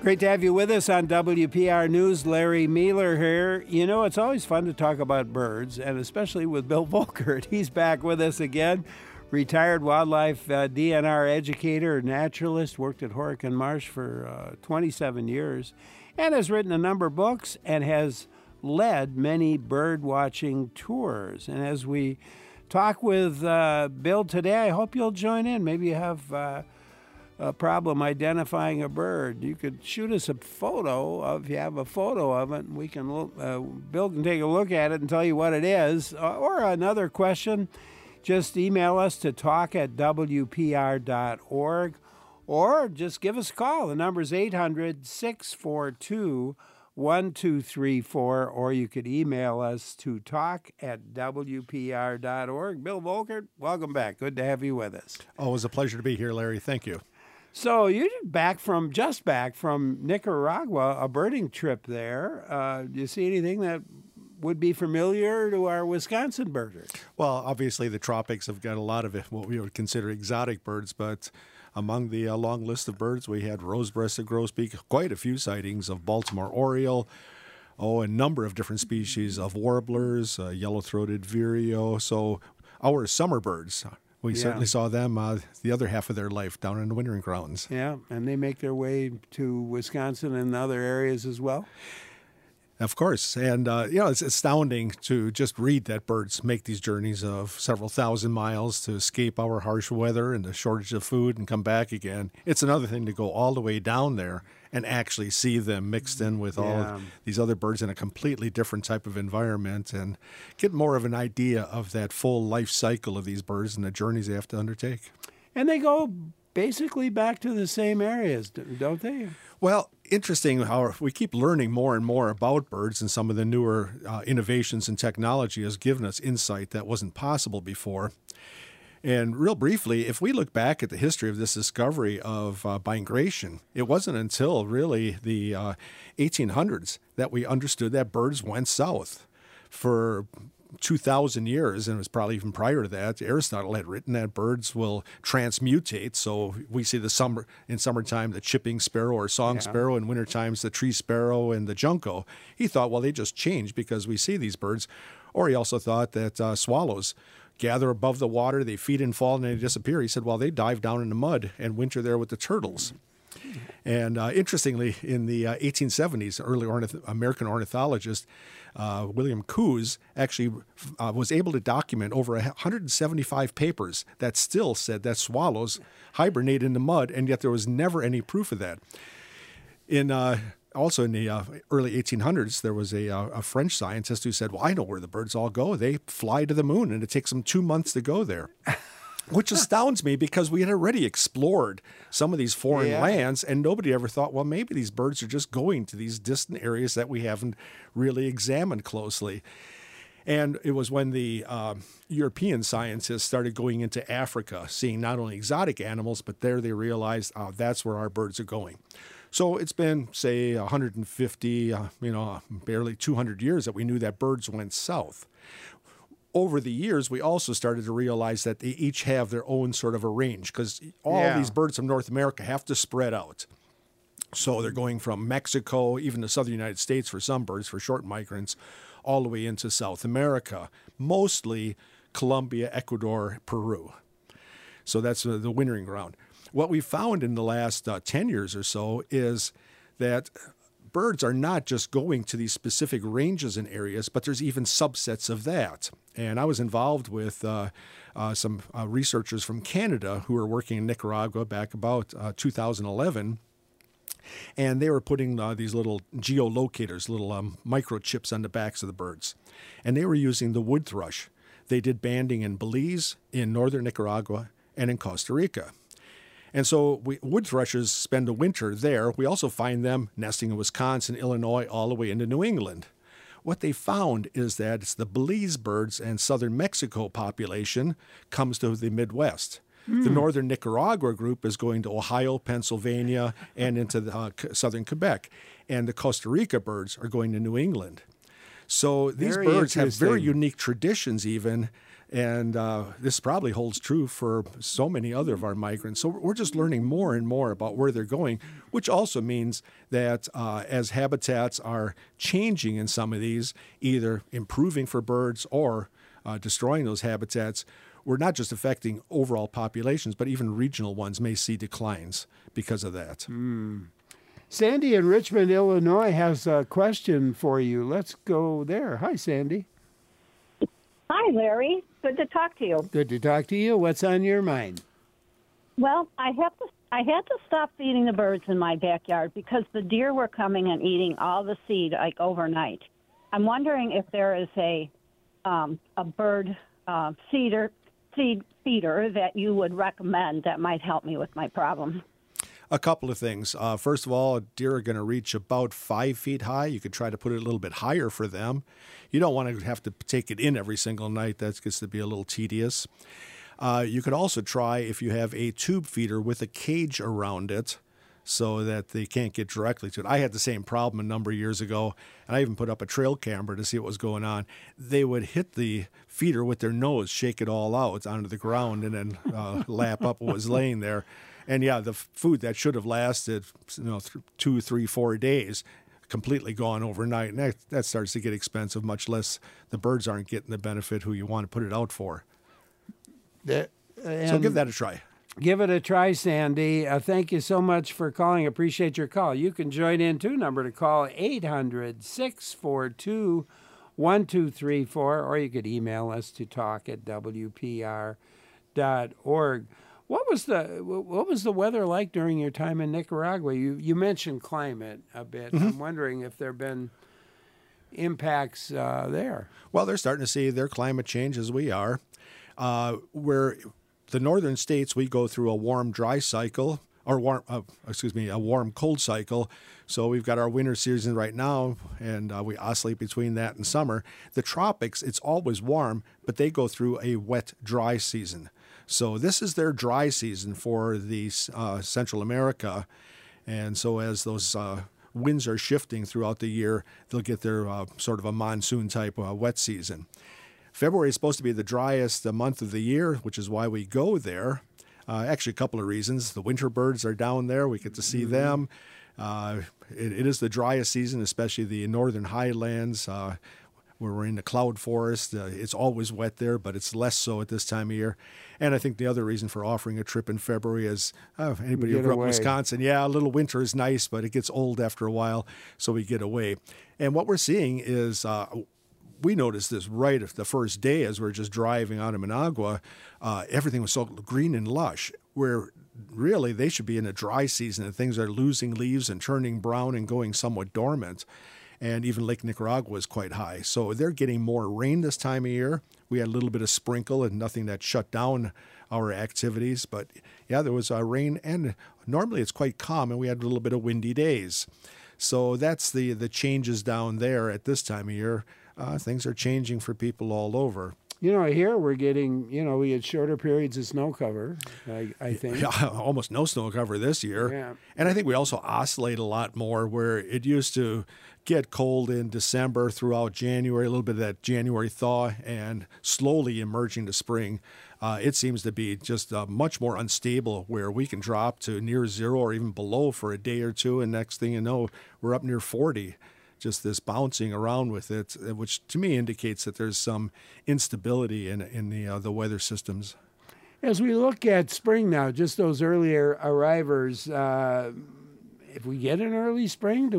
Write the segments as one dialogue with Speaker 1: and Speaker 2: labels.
Speaker 1: Great to have you with us on WPR News. Larry Mealer here. You know, it's always fun to talk about birds, and especially with Bill Volkert. He's back with us again. Retired wildlife DNR educator, naturalist, worked at Horicon Marsh for 27 years, and has written a number of books and has led many bird watching tours. And as we talk with Bill today, I hope you'll join in. Maybe you have a problem identifying a bird. You could shoot us a photo of, if you have a photo of it, and we can look, Bill can take a look at it and tell you what it is. Or another question, just email us to talk@wpr.org, or just give us a call. The number is 800-642-1234, or you could email us to talk@wpr.org. Bill Volkert, welcome back. Good to have you with us.
Speaker 2: Always a pleasure to be here, Larry. Thank you.
Speaker 1: So you're just back from Nicaragua, a birding trip there. Do you see anything that would be familiar to our Wisconsin birders?
Speaker 2: Well, obviously the tropics have got a lot of what we would consider exotic birds, but among the long list of birds, we had rose-breasted grosbeak, quite a few sightings of Baltimore oriole, a number of different species of warblers, yellow-throated vireo. So our summer birds, we certainly saw them the other half of their life down in the wintering grounds.
Speaker 1: Yeah, and they make their way to Wisconsin and other areas as well?
Speaker 2: Of course. And, it's astounding to just read that birds make these journeys of several thousand miles to escape our harsh weather and the shortage of food and come back again. It's another thing to go all the way down there and actually see them mixed in with all of these other birds in a completely different type of environment and get more of an idea of that full life cycle of these birds and the journeys they have to undertake.
Speaker 1: And they go basically back to the same areas, don't they?
Speaker 2: Well, interesting how we keep learning more and more about birds, and some of the newer innovations in technology has given us insight that wasn't possible before. And real briefly, if we look back at the history of this discovery of migration, it wasn't until really the 1800s that we understood that birds went south. For 2,000 years, and it was probably even prior to that, Aristotle had written that birds will transmutate. So we see in summertime the chipping sparrow or song sparrow, in winter times the tree sparrow and the junco. He thought, well, they just change because we see these birds. Or he also thought that swallows gather above the water, they feed and fall, and they disappear. He said, well, they dive down in the mud and winter there with the turtles. And interestingly, in the 1870s, early American ornithologist William Coos actually was able to document over 175 papers that still said that swallows hibernate in the mud, and yet there was never any proof of that. Also in the early 1800s, there was a French scientist who said, well, I know where the birds all go. They fly to the moon, and it takes them 2 months to go there. Which astounds me because we had already explored some of these foreign lands, and nobody ever thought, well, maybe these birds are just going to these distant areas that we haven't really examined closely. And it was when the European scientists started going into Africa, seeing not only exotic animals, but there they realized that's where our birds are going. So it's been, say, 150, barely 200 years that we knew that birds went south. Over the years, we also started to realize that they each have their own sort of a range, because all these birds from North America have to spread out. So they're going from Mexico, even the southern United States for some birds, for short migrants, all the way into South America, mostly Colombia, Ecuador, Peru. So that's the wintering ground. What we found in the last 10 years or so is that birds are not just going to these specific ranges and areas, but there's even subsets of that. And I was involved with some researchers from Canada who were working in Nicaragua back about 2011. And they were putting these little geolocators, little microchips on the backs of the birds. And they were using the wood thrush. They did banding in Belize, in northern Nicaragua, and in Costa Rica. And so wood thrushes spend the winter there. We also find them nesting in Wisconsin, Illinois, all the way into New England. What they found is that it's the Belize birds and southern Mexico population comes to the Midwest. The northern Nicaragua group is going to Ohio, Pennsylvania, and into southern Quebec. And the Costa Rica birds are going to New England. So these birds have very unique traditions even And this probably holds true for so many other of our migrants. So we're just learning more and more about where they're going, which also means that as habitats are changing in some of these, either improving for birds or destroying those habitats, we're not just affecting overall populations, but even regional ones may see declines because of that.
Speaker 1: Sandy in Richmond, Illinois has a question for you. Let's go there. Hi, Sandy.
Speaker 3: Hi, Larry. Good to talk to you.
Speaker 1: Good to talk to you. What's on your mind?
Speaker 3: Well, I had to stop feeding the birds in my backyard because the deer were coming and eating all the seed like overnight. I'm wondering if there is a bird seed feeder that you would recommend that might help me with my problem.
Speaker 2: A couple of things. First of all, deer are going to reach about 5 feet high. You could try to put it a little bit higher for them. You don't want to have to take it in every single night. That gets to be a little tedious. You could also try if you have a tube feeder with a cage around it so that they can't get directly to it. I had the same problem a number of years ago, and I even put up a trail camera to see what was going on. They would hit the feeder with their nose, shake it all out onto the ground, and then lap up what was laying there. And yeah, the food that should have lasted 2, 3, 4 days completely gone overnight. And that starts to get expensive, much less the birds aren't getting the benefit who you want to put it out for. So give that a try.
Speaker 1: Give it a try, Sandy. Thank you so much for calling. Appreciate your call. You can join in too. Number to call 800-642-1234, or you could email us to talk@wpr.org. What was the weather like during your time in Nicaragua? You mentioned climate a bit. I'm wondering if there have been impacts there.
Speaker 2: Well, they're starting to see their climate change as we are. Where the northern states, we go through a warm dry cycle, or a warm cold cycle. So we've got our winter season right now, and we oscillate between that and summer. The tropics, it's always warm, but they go through a wet dry season. So this is their dry season for the Central America. And so as those winds are shifting throughout the year, they'll get their sort of a monsoon type wet season. February is supposed to be the driest month of the year, which is why we go there. Actually, a couple of reasons. The winter birds are down there. We get to see them. It is the driest season, especially the northern highlands. Where we're in the cloud forest. It's always wet there, but it's less so at this time of year. And I think the other reason for offering a trip in February is anybody who grew up in Wisconsin, a little winter is nice, but it gets old after a while, so we get away. And what we're seeing is we noticed this right the first day as we were just driving out of Managua. Everything was so green and lush, where really they should be in a dry season and things are losing leaves and turning brown and going somewhat dormant. And even Lake Nicaragua is quite high. So they're getting more rain this time of year. We had a little bit of sprinkle and nothing that shut down our activities. But yeah, there was rain, and normally it's quite calm, and we had a little bit of windy days. So that's the changes down there at this time of year. Things are changing for people all over.
Speaker 1: Here we're getting, we had shorter periods of snow cover, I think.
Speaker 2: Yeah, almost no snow cover this year.
Speaker 1: Yeah.
Speaker 2: And I think we also oscillate a lot more, where it used to get cold in December throughout January, a little bit of that January thaw, and slowly emerging to spring. It seems to be just much more unstable, where we can drop to near zero or even below for a day or two, and next thing you know, we're up near 40. Just this bouncing around with it, which to me indicates that there's some instability in the weather systems.
Speaker 1: As we look at spring now, just those earlier arrivers, if we get an early spring,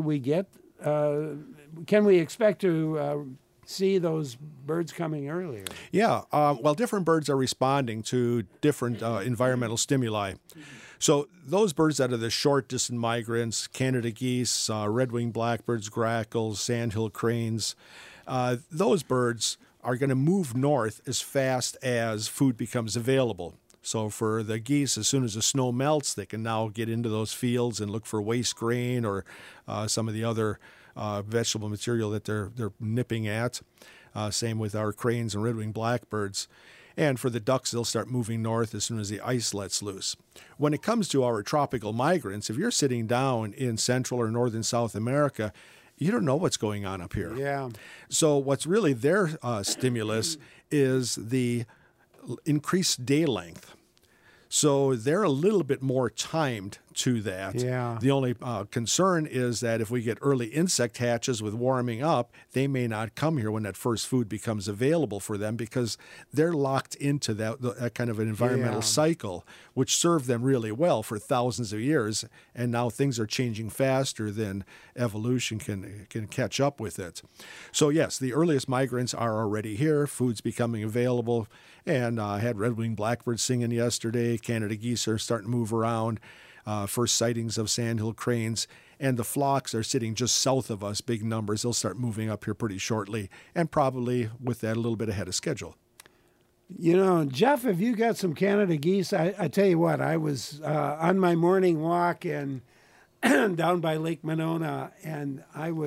Speaker 1: can we expect to see those birds coming earlier?
Speaker 2: Yeah, well, different birds are responding to different environmental stimuli. So those birds that are the short distant migrants, Canada geese, red-winged blackbirds, grackles, sandhill cranes, those birds are going to move north as fast as food becomes available. So for the geese, as soon as the snow melts, they can now get into those fields and look for waste grain or some of the other vegetable material that they're nipping at. Same with our cranes and red-winged blackbirds. And for the ducks, they'll start moving north as soon as the ice lets loose. When it comes to our tropical migrants, if you're sitting down in Central or Northern South America, you don't know what's going on up here.
Speaker 1: Yeah.
Speaker 2: So what's really their stimulus is the increased day length. So they're a little bit more timed to that.
Speaker 1: Yeah.
Speaker 2: The only concern is that if we get early insect hatches with warming up, they may not come here when that first food becomes available for them because they're locked into that kind of an environmental cycle, which served them really well for thousands of years. And now things are changing faster than evolution can catch up with it. So yes, the earliest migrants are already here. Food's becoming available. And I had red-winged blackbirds singing yesterday. Canada geese are starting to move around. First sightings of sandhill cranes. And the flocks are sitting just south of us, big numbers. They'll start moving up here pretty shortly, and probably with that a little bit ahead of schedule.
Speaker 1: You know, Jeff, if you got some Canada geese, I tell you what, I was on my morning walk and down by Lake Monona, and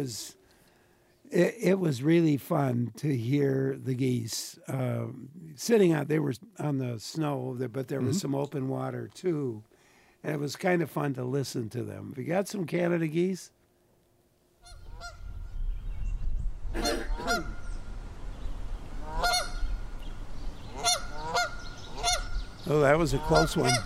Speaker 1: it was really fun to hear the geese sitting out. They were on the snow, but there was some open water too. And it was kind of fun to listen to them. Have you got some Canada geese? Oh, that was a close one.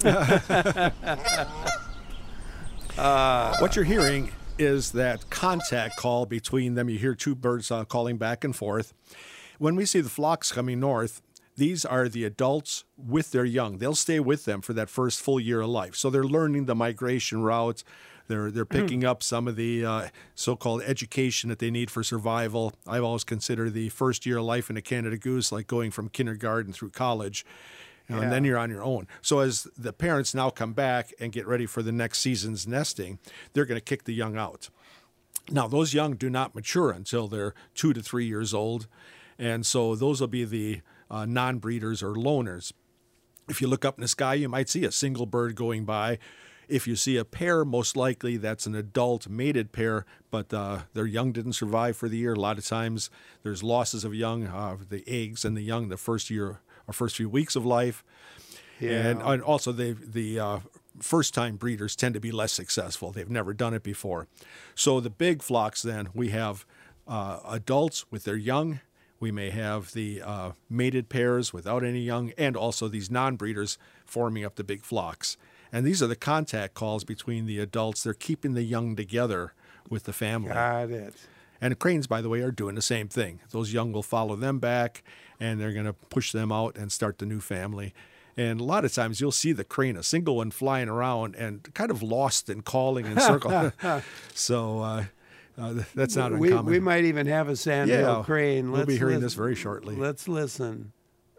Speaker 2: What you're hearing is that contact call between them. You hear two birds calling back and forth. When we see the flocks coming north, these are the adults with their young. They'll stay with them for that first full year of life. So they're learning the migration routes. They're picking up some of the so-called education that they need for survival. I've always considered the first year of life in a Canada goose like going from kindergarten through college. And then you're on your own. So as the parents now come back and get ready for the next season's nesting, they're going to kick the young out. Now, those young do not mature until they're 2 to 3 years old. And so those will be the non-breeders or loners. If you look up in the sky, you might see a single bird going by. If you see a pair, most likely that's an adult mated pair, but their young didn't survive for the year. A lot of times there's losses of young, the eggs and the young the first year or first few weeks of life. And also the first-time breeders tend to be less successful. They've never done it before. So the big flocks then, we have adults with their young. We may have the mated pairs without any young, and also these non-breeders forming up the big flocks. And these are the contact calls between the adults. They're keeping the young together with the family.
Speaker 1: Got it.
Speaker 2: And the cranes, by the way, are doing the same thing. Those young will follow them back, and they're going to push them out and start the new family. And a lot of times you'll see the crane, a single one flying around and kind of lost and calling in circles. So that's not uncommon.
Speaker 1: We might even have a sandhill crane.
Speaker 2: We'll be hearing this very shortly.
Speaker 1: Let's listen.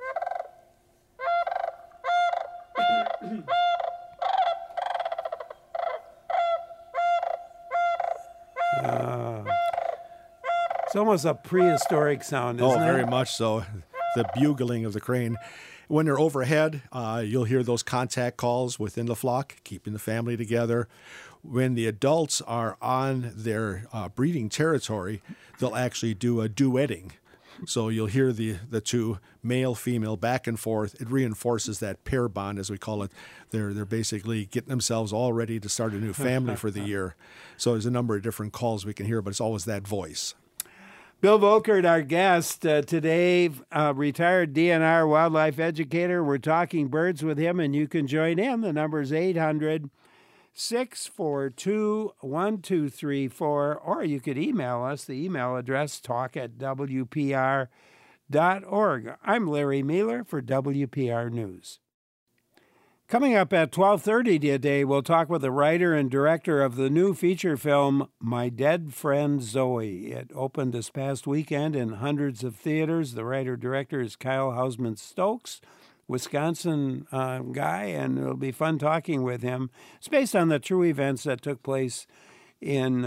Speaker 1: It's almost a prehistoric sound, isn't it?
Speaker 2: Oh, very much so. The bugling of the crane. When they're overhead, you'll hear those contact calls within the flock, keeping the family together. When the adults are on their breeding territory, they'll actually do a duetting. So you'll hear the two, male, female, back and forth. It reinforces that pair bond, as we call it. They're basically getting themselves all ready to start a new family for the year. So there's a number of different calls we can hear, but it's always that voice.
Speaker 1: Bill Volkert, our guest today, retired DNR wildlife educator. We're talking birds with him, and you can join in. The number is 800-642-1234, or you could email us. The email address, talk@wpr.org. I'm Larry Mealer for WPR News. Coming up at 12:30 today, we'll talk with the writer and director of the new feature film, My Dead Friend Zoe. It opened this past weekend in hundreds of theaters. The writer-director is Kyle Hausman-Stokes, Wisconsin guy, and it'll be fun talking with him. It's based on the true events that took place in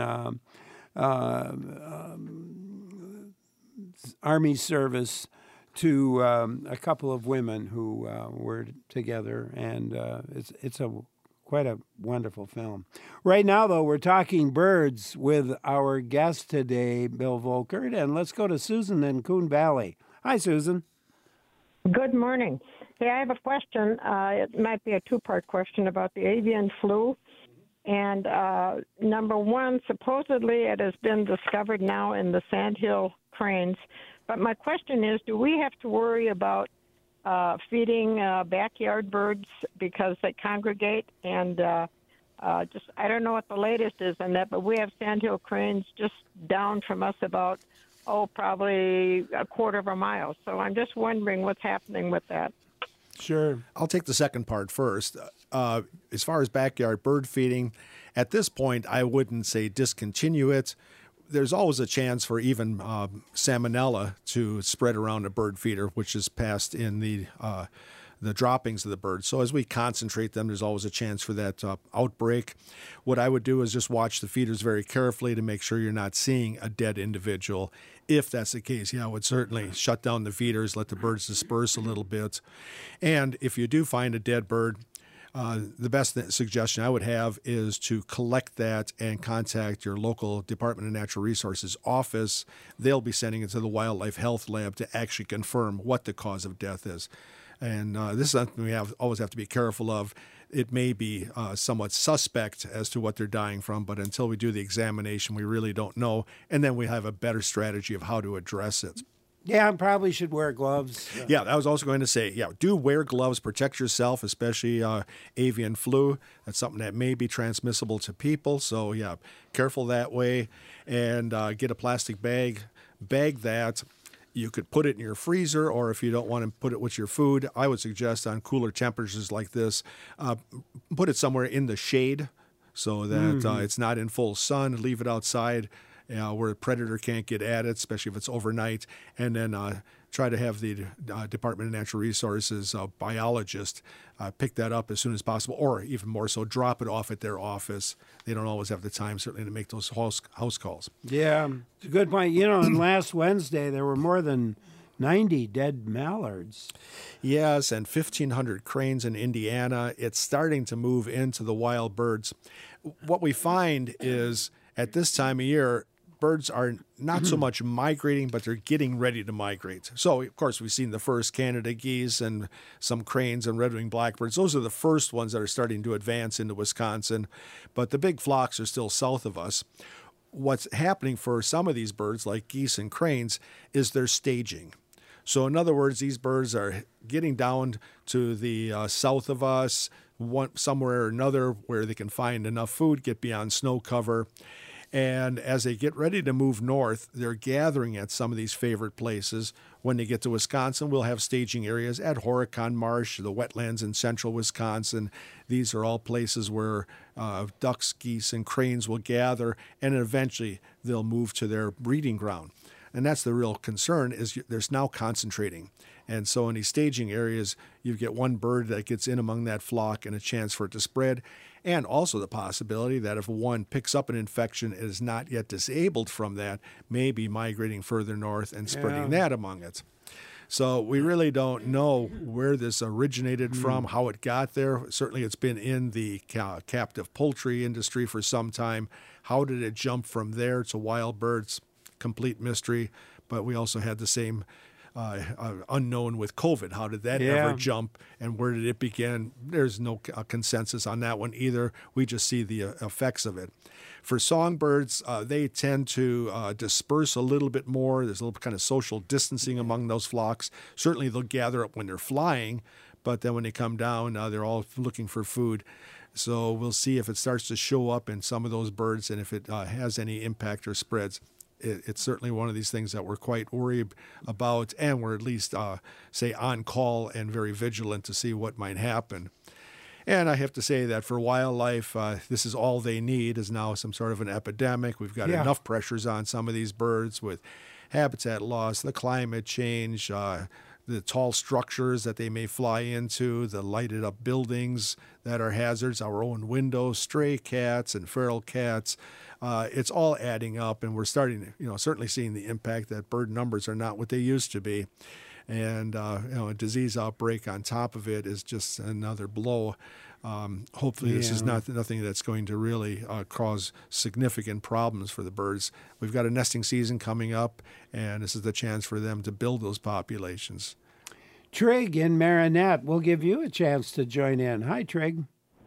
Speaker 1: Army service to a couple of women who were together, and it's quite a wonderful film. Right now, though, we're talking birds with our guest today, Bill Volkert, and let's go to Susan in Coon Valley. Hi, Susan.
Speaker 4: Good morning. Hey, I have a question. It might be a two-part question about the avian flu. And number one, supposedly it has been discovered now in the sandhill cranes. But my question is, do we have to worry about feeding backyard birds because they congregate, and just I don't know what the latest is on that, but we have sandhill cranes just down from us about probably a quarter of a mile. So I'm just wondering what's happening with that.
Speaker 1: Sure.
Speaker 2: I'll take the second part first. As far as backyard bird feeding, at this point, I wouldn't say discontinue it. There's always a chance for even salmonella to spread around a bird feeder, which is passed in the droppings of the bird. So as we concentrate them, there's always a chance for that outbreak. What I would do is just watch the feeders very carefully to make sure you're not seeing a dead individual. If that's the case, I would certainly shut down the feeders, let the birds disperse a little bit. And if you do find a dead bird, the best suggestion I would have is to collect that and contact your local Department of Natural Resources office. They'll be sending it to the Wildlife Health Lab to actually confirm what the cause of death is. And this is something we always have to be careful of. It may be somewhat suspect as to what they're dying from, but until we do the examination, we really don't know. And then we have a better strategy of how to address it.
Speaker 1: Yeah, and probably should wear gloves.
Speaker 2: Yeah, I was also going to say, do wear gloves, protect yourself, especially avian flu. That's something that may be transmissible to people. So, careful that way. And get a plastic bag. Bag that. You could put it in your freezer, or if you don't want to put it with your food, I would suggest on cooler temperatures like this, put it somewhere in the shade so that it's not in full sun. Leave it outside where a predator can't get at it, especially if it's overnight, and then try to have the Department of Natural Resources biologist pick that up as soon as possible, or even more so, drop it off at their office. They don't always have the time, certainly, to make those house calls.
Speaker 1: Yeah, it's a good point. And last Wednesday, there were more than 90 dead mallards.
Speaker 2: Yes, and 1,500 cranes in Indiana. It's starting to move into the wild birds. What we find is, at this time of year, birds are not so much migrating, but they're getting ready to migrate. So, of course, we've seen the first Canada geese and some cranes and red-winged blackbirds. Those are the first ones that are starting to advance into Wisconsin, but the big flocks are still south of us. What's happening for some of these birds, like geese and cranes, is they're staging. So, in other words, these birds are getting down to the south of us, somewhere or another where they can find enough food, get beyond snow cover. And as they get ready to move north, they're gathering at some of these favorite places. When they get to Wisconsin, we'll have staging areas at Horicon Marsh, the wetlands in central Wisconsin. These are all places where ducks, geese, and cranes will gather, and eventually they'll move to their breeding ground. And that's the real concern, is there's now concentrating. And so in these staging areas, you get one bird that gets in among that flock and a chance for it to spread. And also the possibility that if one picks up an infection and is not yet disabled from that, may be migrating further north and spreading that among it. So we really don't know where this originated from, how it got there. Certainly it's been in the captive poultry industry for some time. How did it jump from there to wild birds? Complete mystery. But we also had the same unknown with COVID. How did that ever jump, and where did it begin? There's no consensus on that one either. We just see the effects of it. For songbirds, they tend to disperse a little bit more. There's a little kind of social distancing among those flocks. Certainly they'll gather up when they're flying, but then when they come down, they're all looking for food. So we'll see if it starts to show up in some of those birds and if it has any impact or spreads. It's certainly one of these things that we're quite worried about, and we're at least, say, on call and very vigilant to see what might happen. And I have to say that for wildlife, this is all they need is now some sort of an epidemic. We've got enough pressures on some of these birds with habitat loss, the climate change, the tall structures that they may fly into, the lighted up buildings that are hazards, our own windows, stray cats and feral cats. It's all adding up, and we're starting, certainly seeing the impact that bird numbers are not what they used to be. And, a disease outbreak on top of it is just another blow. Hopefully this is nothing that's going to really cause significant problems for the birds. We've got a nesting season coming up, and this is the chance for them to build those populations.
Speaker 1: Trig in Marinette, we'll give you a chance to join in. Hi, Trig.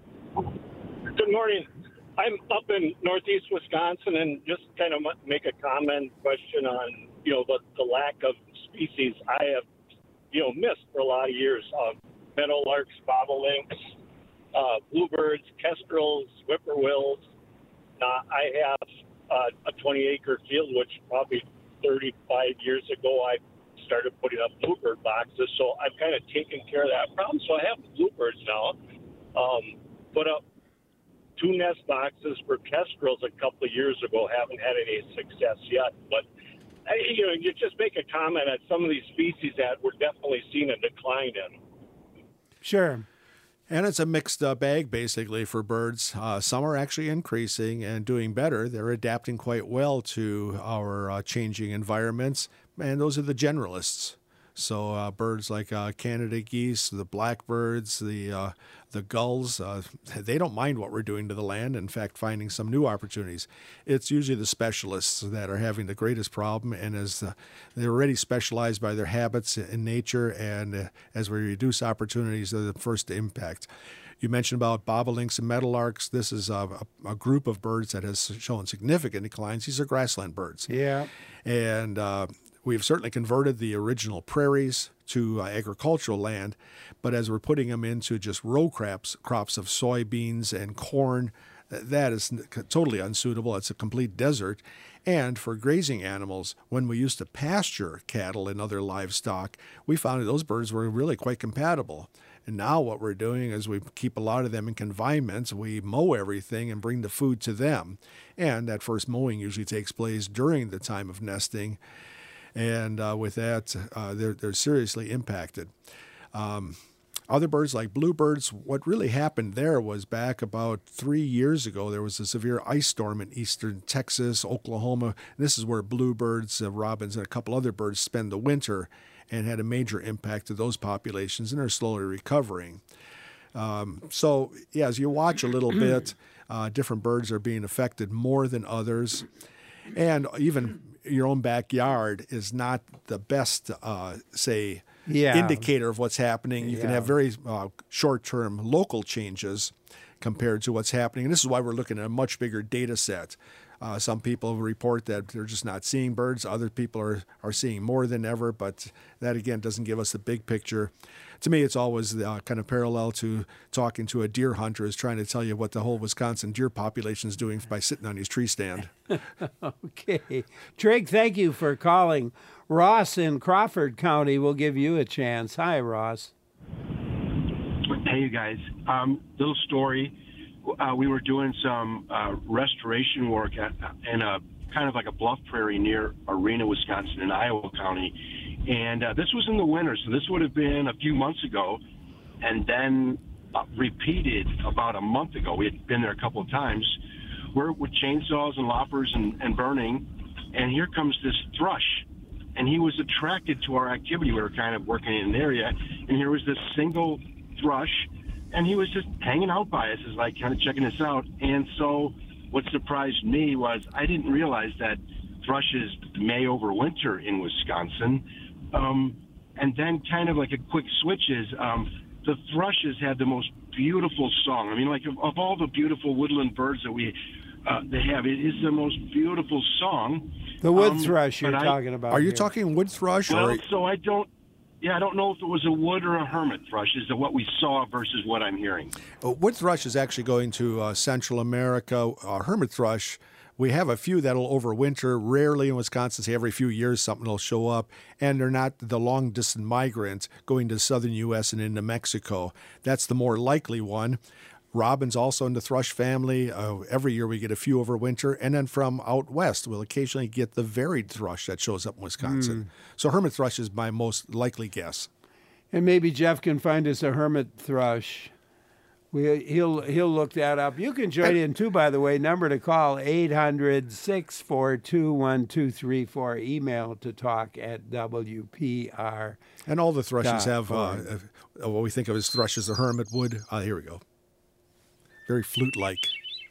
Speaker 5: Good morning. I'm up in northeast Wisconsin, and just kind of make a question on, the lack of species. I have missed for a lot of years. Meadowlarks, bobolinks, bluebirds, kestrels, whippoorwills. I have a 20-acre field, which probably 35 years ago I started putting up bluebird boxes. So I've kind of taken care of that problem. So I have bluebirds now. Put up 2 nest boxes for kestrels a couple of years ago. Haven't had any success yet. But, you just make a comment on some of these species that we're definitely seeing a decline in.
Speaker 1: Sure.
Speaker 2: And it's a mixed bag, basically, for birds. Some are actually increasing and doing better. They're adapting quite well to our changing environments, and those are the generalists. So birds like Canada geese, the blackbirds, the gulls, they don't mind what we're doing to the land. In fact, finding some new opportunities. It's usually the specialists that are having the greatest problem, and as they're already specialized by their habits in nature, and as we reduce opportunities, they're the first to impact. You mentioned about bobolinks and meadowlarks. This is a group of birds that has shown significant declines. These are grassland birds.
Speaker 1: Yeah.
Speaker 2: And we've certainly converted the original prairies to agricultural land, but as we're putting them into just row crops of soybeans and corn, that is totally unsuitable. It's a complete desert. And for grazing animals, when we used to pasture cattle and other livestock, we found that those birds were really quite compatible. And now what we're doing is we keep a lot of them in confinements. We mow everything and bring the food to them. And that first mowing usually takes place during the time of nesting. And with that, they're seriously impacted. Other birds like bluebirds, what really happened there was back about 3 years ago, there was a severe ice storm in eastern Texas, Oklahoma. This is where bluebirds, robins, and a couple other birds spend the winter, and had a major impact to those populations, and are slowly recovering. So, yeah, as you watch a little bit, different birds are being affected more than others. And even your own backyard is not the best, indicator of what's happening. You can have very short-term local changes compared to what's happening. And this is why we're looking at a much bigger data set. Some people report that they're just not seeing birds. Other people are seeing more than ever, but that, again, doesn't give us the big picture. To me, it's always kind of parallel to talking to a deer hunter is trying to tell you what the whole Wisconsin deer population is doing by sitting on his tree stand.
Speaker 1: Okay. Trig, thank you for calling. Ross in Crawford County will give you a chance. Hi, Ross.
Speaker 6: Hey, you guys. Little story. We were doing some restoration work in a kind of like a bluff prairie near Arena, Wisconsin, in Iowa County. And this was in the winter, so this would have been a few months ago. And then repeated about a month ago. We had been there a couple of times. We're with chainsaws and loppers and burning. And here comes this thrush. And he was attracted to our activity. We were kind of working in an area. And here was this single thrush. And he was just hanging out by us, is like kind of checking us out. And so what surprised me was I didn't realize that thrushes may overwinter in Wisconsin. And then kind of like a quick switch is the thrushes had the most beautiful song. I mean, like of all the beautiful woodland birds that they have, it is the most beautiful song.
Speaker 1: The wood thrush you're talking about.
Speaker 2: Are you
Speaker 1: here.
Speaker 2: talking wood thrush?
Speaker 6: Well, so I don't know if it was a wood or a hermit thrush is what we saw versus what I'm hearing.
Speaker 2: Wood thrush is actually going to Central America. Hermit thrush, we have a few that'll overwinter. Rarely in Wisconsin, say every few years something will show up. And they're not the long-distance migrant going to southern U.S. and into Mexico. That's the more likely one. Robins also in the thrush family. Every year we get a few over winter. And then from out west, we'll occasionally get the varied thrush that shows up in Wisconsin. So hermit thrush is my most likely guess.
Speaker 1: And maybe Jeff can find us a hermit thrush. He'll look that up. You can join in too, by the way. Number to call, 800-642-1234. Email to talk@WPR.
Speaker 2: And all the thrushes have what we think of as thrushes, the hermit wood. Here we go. Very flute-like.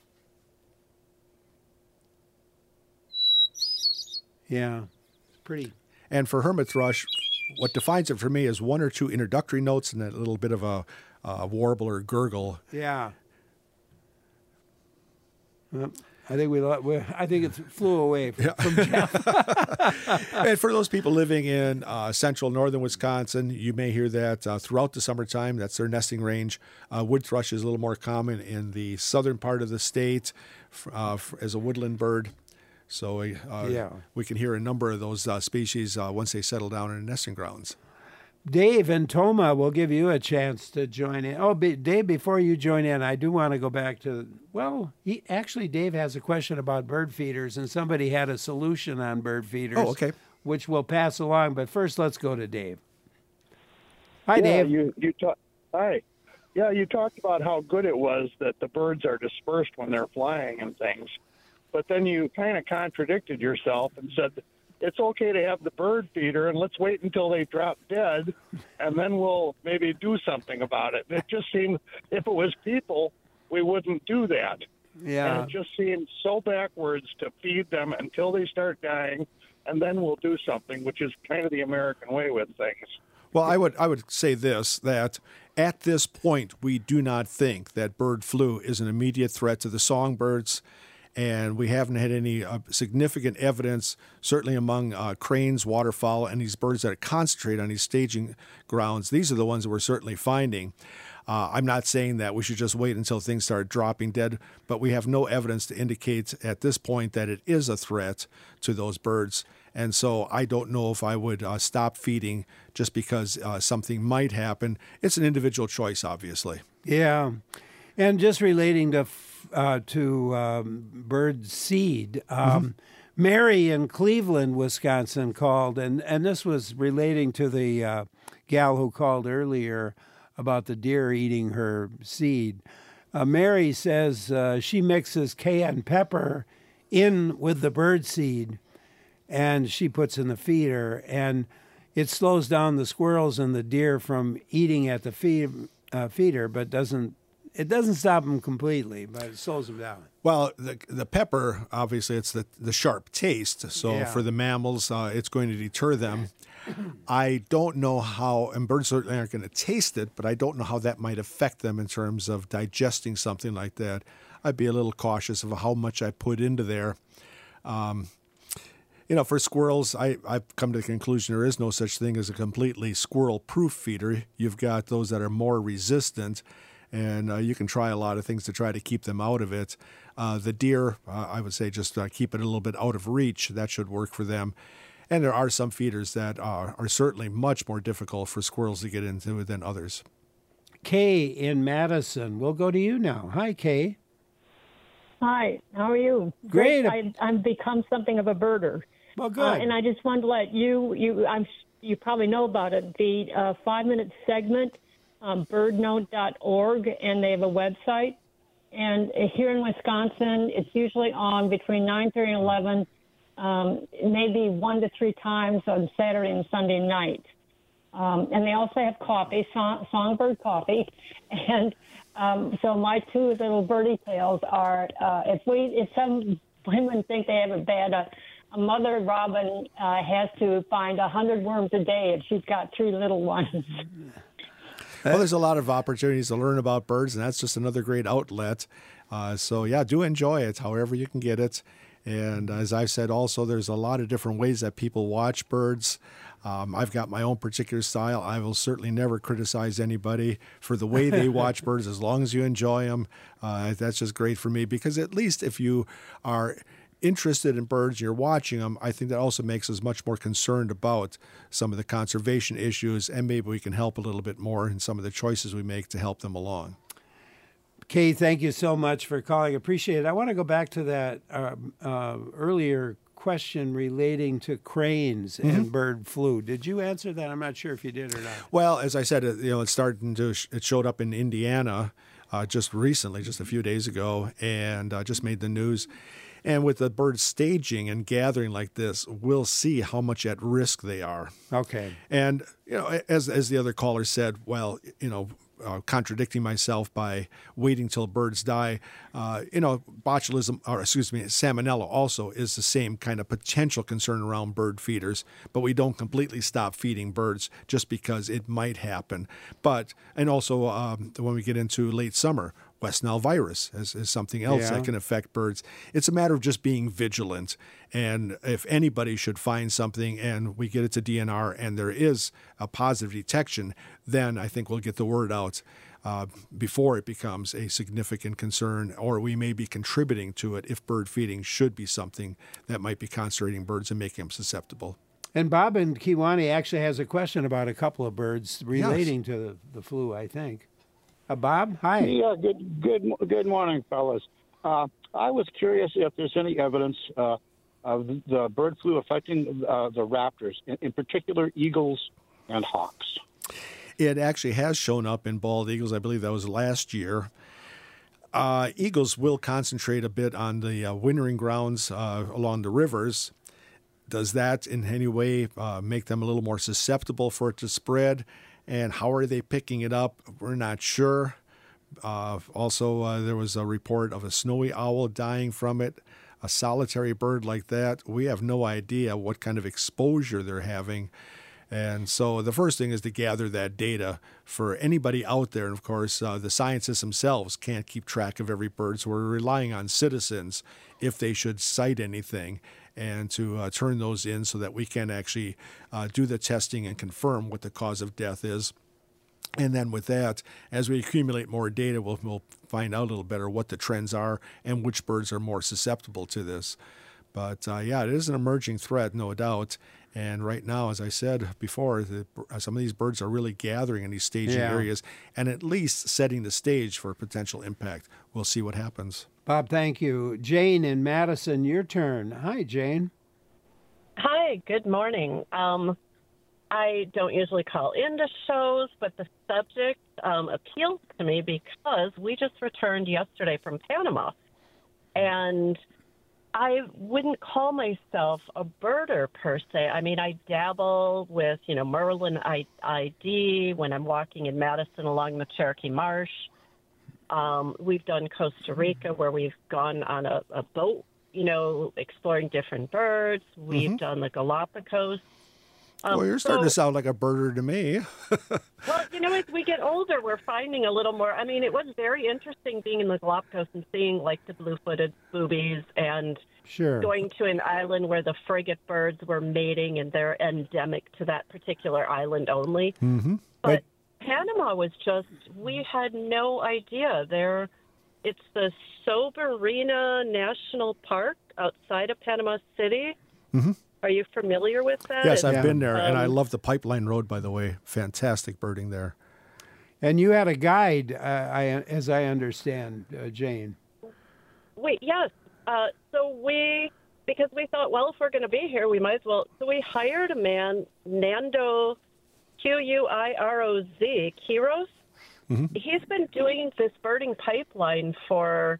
Speaker 1: Yeah, it's pretty.
Speaker 2: And for hermit thrush, what defines it for me is one or two introductory notes and a little bit of a warble or gurgle.
Speaker 1: Yeah. I think I think it flew away from Jeff.
Speaker 2: And for those people living in central northern Wisconsin, you may hear that throughout the summertime. That's their nesting range. Wood thrush is a little more common in the southern part of the state as a woodland bird. So we can hear a number of those species once they settle down in nesting grounds.
Speaker 1: Dave and Toma will give you a chance to join in. Oh, Dave, before you join in, I do want to go back to, Dave has a question about bird feeders, and somebody had a solution on bird feeders.
Speaker 2: Oh, okay.
Speaker 1: Which we'll pass along, but first let's go to Dave. Hi, Dave.
Speaker 7: Hi. Yeah, you talked about how good it was that the birds are dispersed when they're flying and things, but then you kind of contradicted yourself and said it's okay to have the bird feeder, and let's wait until they drop dead, and then we'll maybe do something about it. And it just seemed, if it was people, we wouldn't do that.
Speaker 1: Yeah.
Speaker 7: And it just seemed so backwards to feed them until they start dying, and then we'll do something, which is kind of the American way with things.
Speaker 2: Well, I would say this, that at this point, we do not think that bird flu is an immediate threat to the songbirds, and we haven't had any significant evidence, certainly among cranes, waterfowl, and these birds that concentrate on these staging grounds. These are the ones that we're certainly finding. I'm not saying that we should just wait until things start dropping dead, but we have no evidence to indicate at this point that it is a threat to those birds. And so I don't know if I would stop feeding just because something might happen. It's an individual choice, obviously.
Speaker 1: Yeah. And just relating to bird seed, Mary in Cleveland, Wisconsin called, and this was relating to the gal who called earlier about the deer eating her seed. Mary says she mixes cayenne pepper in with the bird seed, and she puts in the feeder, and it slows down the squirrels and the deer from eating at the feeder, but doesn't stop them completely, but it slows them down.
Speaker 2: Well, the pepper, obviously, it's the sharp taste. So for the mammals, it's going to deter them. I don't know how, and birds certainly aren't going to taste it, but I don't know how that might affect them in terms of digesting something like that. I'd be a little cautious of how much I put into there. For squirrels, I've come to the conclusion there is no such thing as a completely squirrel-proof feeder. You've got those that are more resistant, and you can try a lot of things to try to keep them out of it. The deer, I would say just keep it a little bit out of reach. That should work for them. And there are some feeders that are certainly much more difficult for squirrels to get into than others.
Speaker 1: Kay in Madison, we'll go to you now. Hi, Kay.
Speaker 8: Hi, how are you?
Speaker 1: Great.
Speaker 8: I've become something of a birder.
Speaker 1: Well, good.
Speaker 8: And I just wanted to let you probably know about it, the 5-minute segment, birdnote.org, and they have a website. And here in Wisconsin, it's usually on between 9:30 and 11, maybe 1 to 3 times on Saturday and Sunday night. And they also have coffee, songbird coffee. And so my 2 little birdie tales are, if some women think they have it bad, a mother robin has to find 100 worms a day if she's got 3 little ones.
Speaker 2: Well, there's a lot of opportunities to learn about birds, and that's just another great outlet. Do enjoy it however you can get it. And as I said, also, there's a lot of different ways that people watch birds. I've got my own particular style. I will certainly never criticize anybody for the way they watch birds as long as you enjoy them. That's just great for me, because at least if you are interested in birds, you're watching them, I think that also makes us much more concerned about some of the conservation issues, and maybe we can help a little bit more in some of the choices we make to help them along.
Speaker 1: Kay, thank you so much for calling. Appreciate it. I want to go back to that earlier question relating to cranes and bird flu. Did you answer that? I'm not sure if you did or not.
Speaker 2: Well, as I said, it showed up in Indiana just recently, just a few days ago, and just made the news. And with the birds staging and gathering like this, we'll see how much at risk they are.
Speaker 1: Okay.
Speaker 2: And, as the other caller said, contradicting myself by waiting till birds die, botulism, salmonella also is the same kind of potential concern around bird feeders, but we don't completely stop feeding birds just because it might happen. And also when we get into late summer, West Nile virus is something else that can affect birds. It's a matter of just being vigilant. And if anybody should find something and we get it to DNR and there is a positive detection, then I think we'll get the word out before it becomes a significant concern, or we may be contributing to it if bird feeding should be something that might be concentrating birds and making them susceptible.
Speaker 1: And Bob in Kewanee actually has a question about a couple of birds relating to the flu, I think. Bob, hi.
Speaker 9: Yeah, good morning, fellas. I was curious if there's any evidence of the bird flu affecting the raptors, in particular eagles and hawks.
Speaker 2: It actually has shown up in bald eagles. I believe that was last year. Eagles will concentrate a bit on the wintering grounds along the rivers. Does that in any way make them a little more susceptible for it to spread? And how are they picking it up? We're not sure. Also, there was a report of a snowy owl dying from it. A solitary bird like that, we have no idea what kind of exposure they're having. And so the first thing is to gather that data for anybody out there. And of course, the scientists themselves can't keep track of every bird, so we're relying on citizens if they should cite anything and to turn those in so that we can actually do the testing and confirm what the cause of death is. And then with that, as we accumulate more data, we'll find out a little better what the trends are and which birds are more susceptible to this. But yeah, it is an emerging threat, no doubt. And right now, as I said before, some of these birds are really gathering in these staging areas and at least setting the stage for potential impact. We'll see what happens.
Speaker 1: Bob, thank you. Jane in Madison, your turn. Hi, Jane.
Speaker 10: Hi, good morning. I don't usually call into shows, but the subject appeals to me because we just returned yesterday from Panama. And I wouldn't call myself a birder per se. I mean, I dabble with, Merlin ID when I'm walking in Madison along the Cherokee Marsh. We've done Costa Rica where we've gone on a boat, exploring different birds. We've done the Galapagos.
Speaker 2: Well, you're starting to sound like a birder to me.
Speaker 10: Well, as we get older, we're finding a little more. I mean, it was very interesting being in the Galapagos and seeing, like, the blue-footed boobies and going to an island where the frigate birds were mating and they're endemic to that particular island only.
Speaker 2: Mm-hmm.
Speaker 10: But Panama was just, we had no idea. It's the Soberina National Park outside of Panama City.
Speaker 2: Mm-hmm.
Speaker 10: Are you familiar with that?
Speaker 2: Yes, I've been there, and I love the Pipeline Road, by the way. Fantastic birding there.
Speaker 1: And you had a guide, as I understand, Jane.
Speaker 10: Yes. Because we thought, well, if we're going to be here, we might as well. So we hired a man, Nando, Quiroz. Mm-hmm. He's been doing this birding pipeline for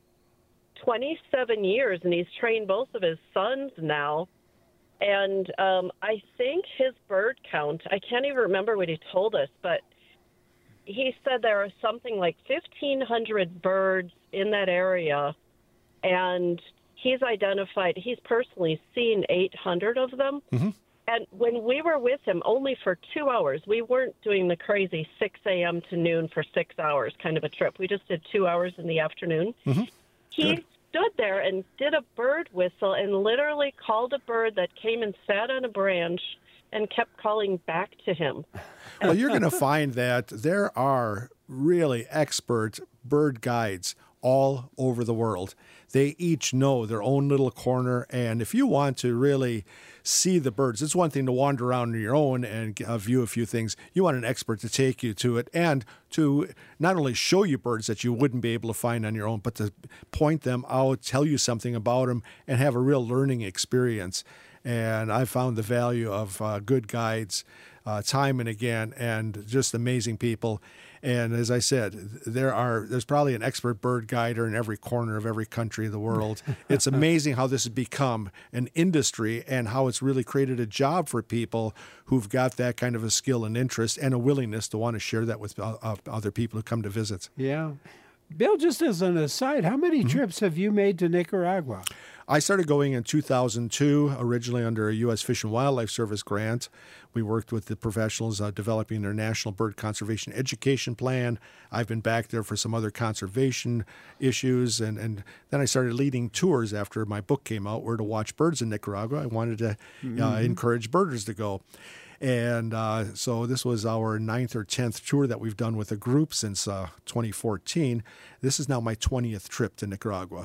Speaker 10: 27 years, and he's trained both of his sons now. And I think his bird count, I can't even remember what he told us, but he said there are something like 1,500 birds in that area, and he's personally seen 800 of them.
Speaker 2: Mm-hmm.
Speaker 10: And when we were with him only for 2 hours, we weren't doing the crazy 6 a.m. to noon for 6 hours kind of a trip. We just did 2 hours in the afternoon.
Speaker 2: Mm-hmm.
Speaker 10: He stood there and did a bird whistle and literally called a bird that came and sat on a branch and kept calling back to him.
Speaker 2: Well, you're going to find that there are really expert bird guides all over the world. They each know their own little corner, and if you want to really see the birds, it's one thing to wander around on your own and view a few things. You want an expert to take you to it and to not only show you birds that you wouldn't be able to find on your own, but to point them out, tell you something about them, and have a real learning experience. And I found the value of good guides time and again, and just amazing people. And as I said, there's probably an expert bird guider in every corner of every country of the world. It's amazing how this has become an industry and how it's really created a job for people who've got that kind of a skill and interest and a willingness to want to share that with other people who come to visit.
Speaker 1: Yeah. Bill, just as an aside, how many trips have you made to Nicaragua?
Speaker 2: I started going in 2002, originally under a U.S. Fish and Wildlife Service grant. We worked with the professionals developing their National Bird Conservation Education Plan. I've been back there for some other conservation issues, and then I started leading tours after my book came out, Where to Watch Birds in Nicaragua. I wanted to encourage birders to go. And so this was our 9th or 10th tour that we've done with a group since 2014. This is now my 20th trip to Nicaragua.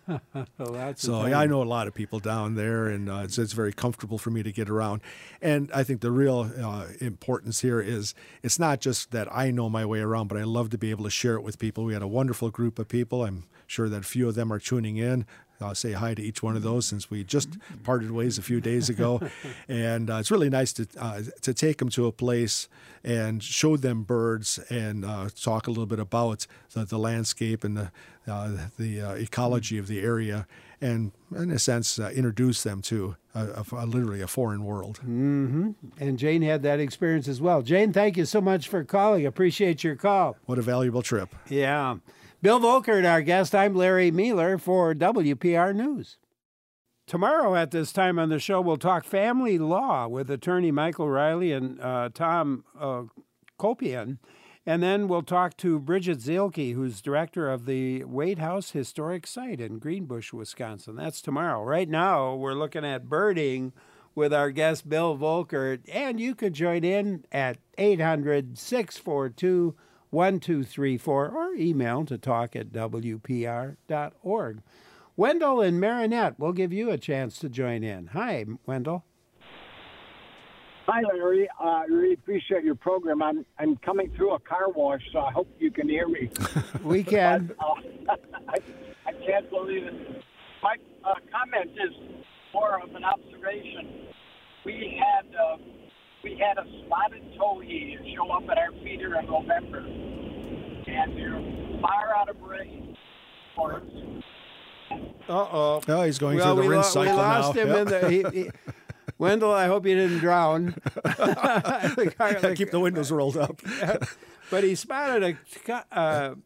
Speaker 2: I know a lot of people down there, and it's very comfortable for me to get around. And I think the real importance here is it's not just that I know my way around, but I love to be able to share it with people. We had a wonderful group of people. I'm sure that a few of them are tuning in. I'll say hi to each one of those since we just parted ways a few days ago. And it's really nice to take them to a place and show them birds and talk a little bit about the landscape and the ecology of the area and, in a sense, introduce them to literally a foreign world.
Speaker 1: Mm-hmm. And Jane had that experience as well. Jane, thank you so much for calling. Appreciate your call.
Speaker 2: What a valuable trip.
Speaker 1: Yeah. Bill Volkert, our guest. I'm Larry Mealer for WPR News. Tomorrow at this time on the show, we'll talk family law with attorney Michael Riley and Tom Copian. And then we'll talk to Bridget Zielke, who's director of the Wade House Historic Site in Greenbush, Wisconsin. That's tomorrow. Right now, we're looking at birding with our guest, Bill Volkert. And you could join in at 800-642-1234 or email to talk@wpr.org. Wendell and Marinette, we'll give you a chance to join in. Hi, Wendell.
Speaker 11: Hi, Larry. I really appreciate your program. I'm coming through a car wash, so I hope you can hear me.
Speaker 1: We can.
Speaker 11: But, I can't believe it. My comment is more of an observation. We had a spotted towhee show up at our feeder in November, and they're far out of range for us.
Speaker 1: Uh-oh.
Speaker 2: Oh, he's going through the rinse cycle now.
Speaker 1: We lost him in the... Wendell, I hope you didn't drown.
Speaker 2: Keep the windows rolled up.
Speaker 1: But he spotted a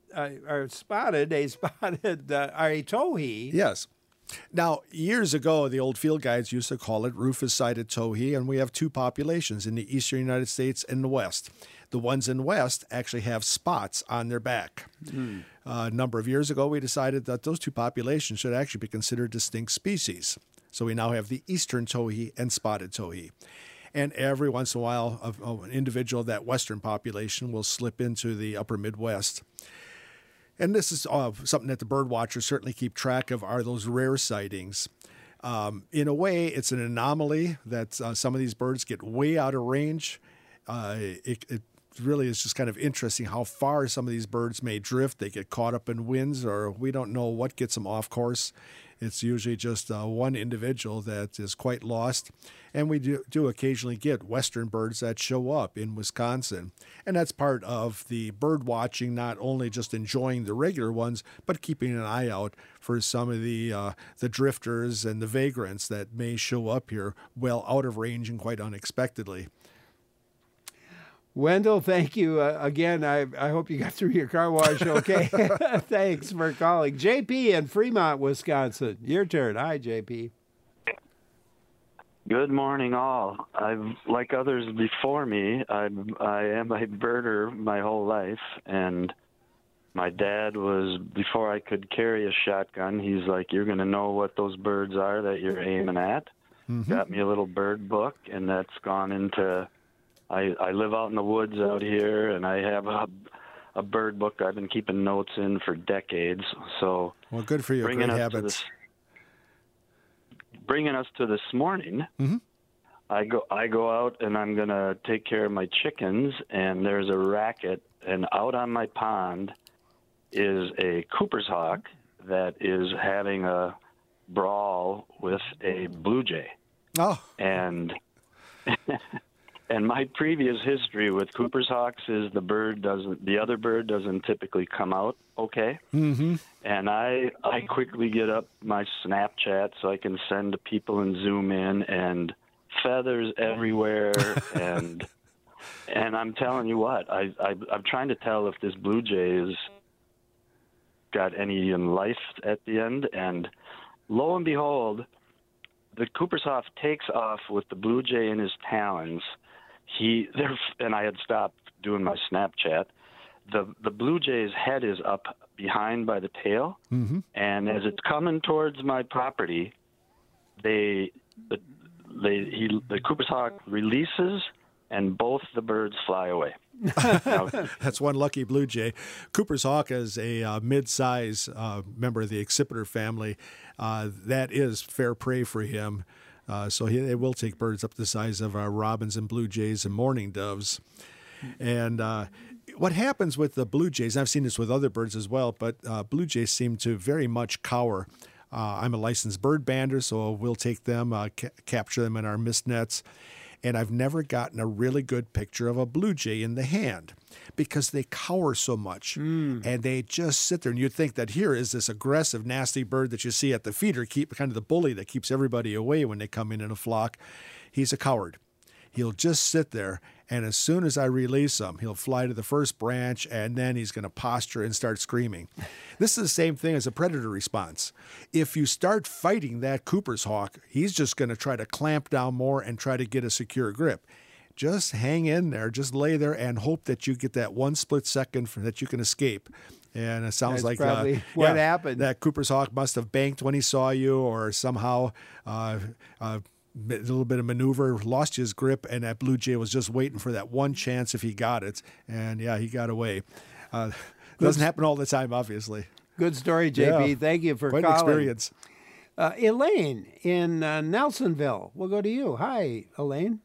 Speaker 1: towhee.
Speaker 2: Yes. Now, years ago, the old field guides used to call it rufous-sided towhee, and we have two populations in the eastern United States and the west. The ones in the west actually have spots on their back. A number of years ago, we decided that those two populations should actually be considered distinct species. So we now have the eastern towhee and spotted towhee. And every once in a while, an individual of that western population will slip into the upper Midwest. And this is something that the bird watchers certainly keep track of, are those rare sightings. In a way, it's an anomaly that some of these birds get way out of range. It really is just kind of interesting how far some of these birds may drift. They get caught up in winds, or we don't know what gets them off course. It's usually just one individual that is quite lost. And we do occasionally get western birds that show up in Wisconsin. And that's part of the bird watching, not only just enjoying the regular ones, but keeping an eye out for some of the drifters and the vagrants that may show up here well out of range and quite unexpectedly.
Speaker 1: Wendell, thank you again. I hope you got through your car wash okay. Thanks for calling. JP in Fremont, Wisconsin. Your turn. Hi, JP.
Speaker 12: Good morning, all. Like others before me, I am a birder my whole life, and my dad was, before I could carry a shotgun, he's like, you're going to know what those birds are that you're aiming at. Mm-hmm. Got me a little bird book, and that's gone into... I live out in the woods out here, and I have a bird book I've been keeping notes in for decades. So,
Speaker 2: well, good for you. Great habits.
Speaker 12: Bringing us to this morning, mm-hmm. I go out and I'm gonna take care of my chickens, and there's a racket, and out on my pond is a Cooper's hawk that is having a brawl with a blue jay.
Speaker 2: Oh,
Speaker 12: and. And my previous history with Cooper's hawks is the other bird doesn't typically come out okay.
Speaker 2: Mm-hmm.
Speaker 12: And I quickly get up my Snapchat so I can send to people and zoom in, and feathers everywhere. and I'm telling you what, I'm trying to tell if this blue jay has got any life at the end, and lo and behold, the Cooper's Hawk takes off with the blue jay in his talons. And I had stopped doing my Snapchat. The blue jay's head is up behind by the tail,
Speaker 2: Mm-hmm.
Speaker 12: and as it's coming towards my property, the Cooper's Hawk releases, and both the birds fly away.
Speaker 2: That's one lucky blue jay. Cooper's Hawk is a mid-size member of the accipiter family. That is fair prey for him. So they will take birds up to the size of robins and blue jays and mourning doves. And what happens with the blue jays, and I've seen this with other birds as well, but blue jays seem to very much cower. I'm a licensed bird bander, so we'll take them, capture them in our mist nets. And I've never gotten a really good picture of a blue jay in the hand because they cower so much and they just sit there. And you'd think that here is this aggressive, nasty bird that you see at the feeder, kind of the bully that keeps everybody away when they come in a flock. He's a coward. He'll just sit there, and as soon as I release him, he'll fly to the first branch, and then he's going to posture and start screaming. This is the same thing as a predator response. If you start fighting that Cooper's Hawk, he's just going to try to clamp down more and try to get a secure grip. Just hang in there, just lay there, and hope that you get that one split second that you can escape. And it sounds
Speaker 1: That's
Speaker 2: like
Speaker 1: probably what happened.
Speaker 2: That Cooper's Hawk must have banked when he saw you, or somehow a little bit of maneuver, lost his grip, and that blue jay was just waiting for that one chance if he got it. And yeah, he got away. Doesn't happen all the time, obviously.
Speaker 1: Good story, JP.
Speaker 2: Yeah.
Speaker 1: Thank you for
Speaker 2: Quite
Speaker 1: calling.
Speaker 2: an experience.
Speaker 1: Elaine in Nelsonville. We'll go to you. Hi, Elaine.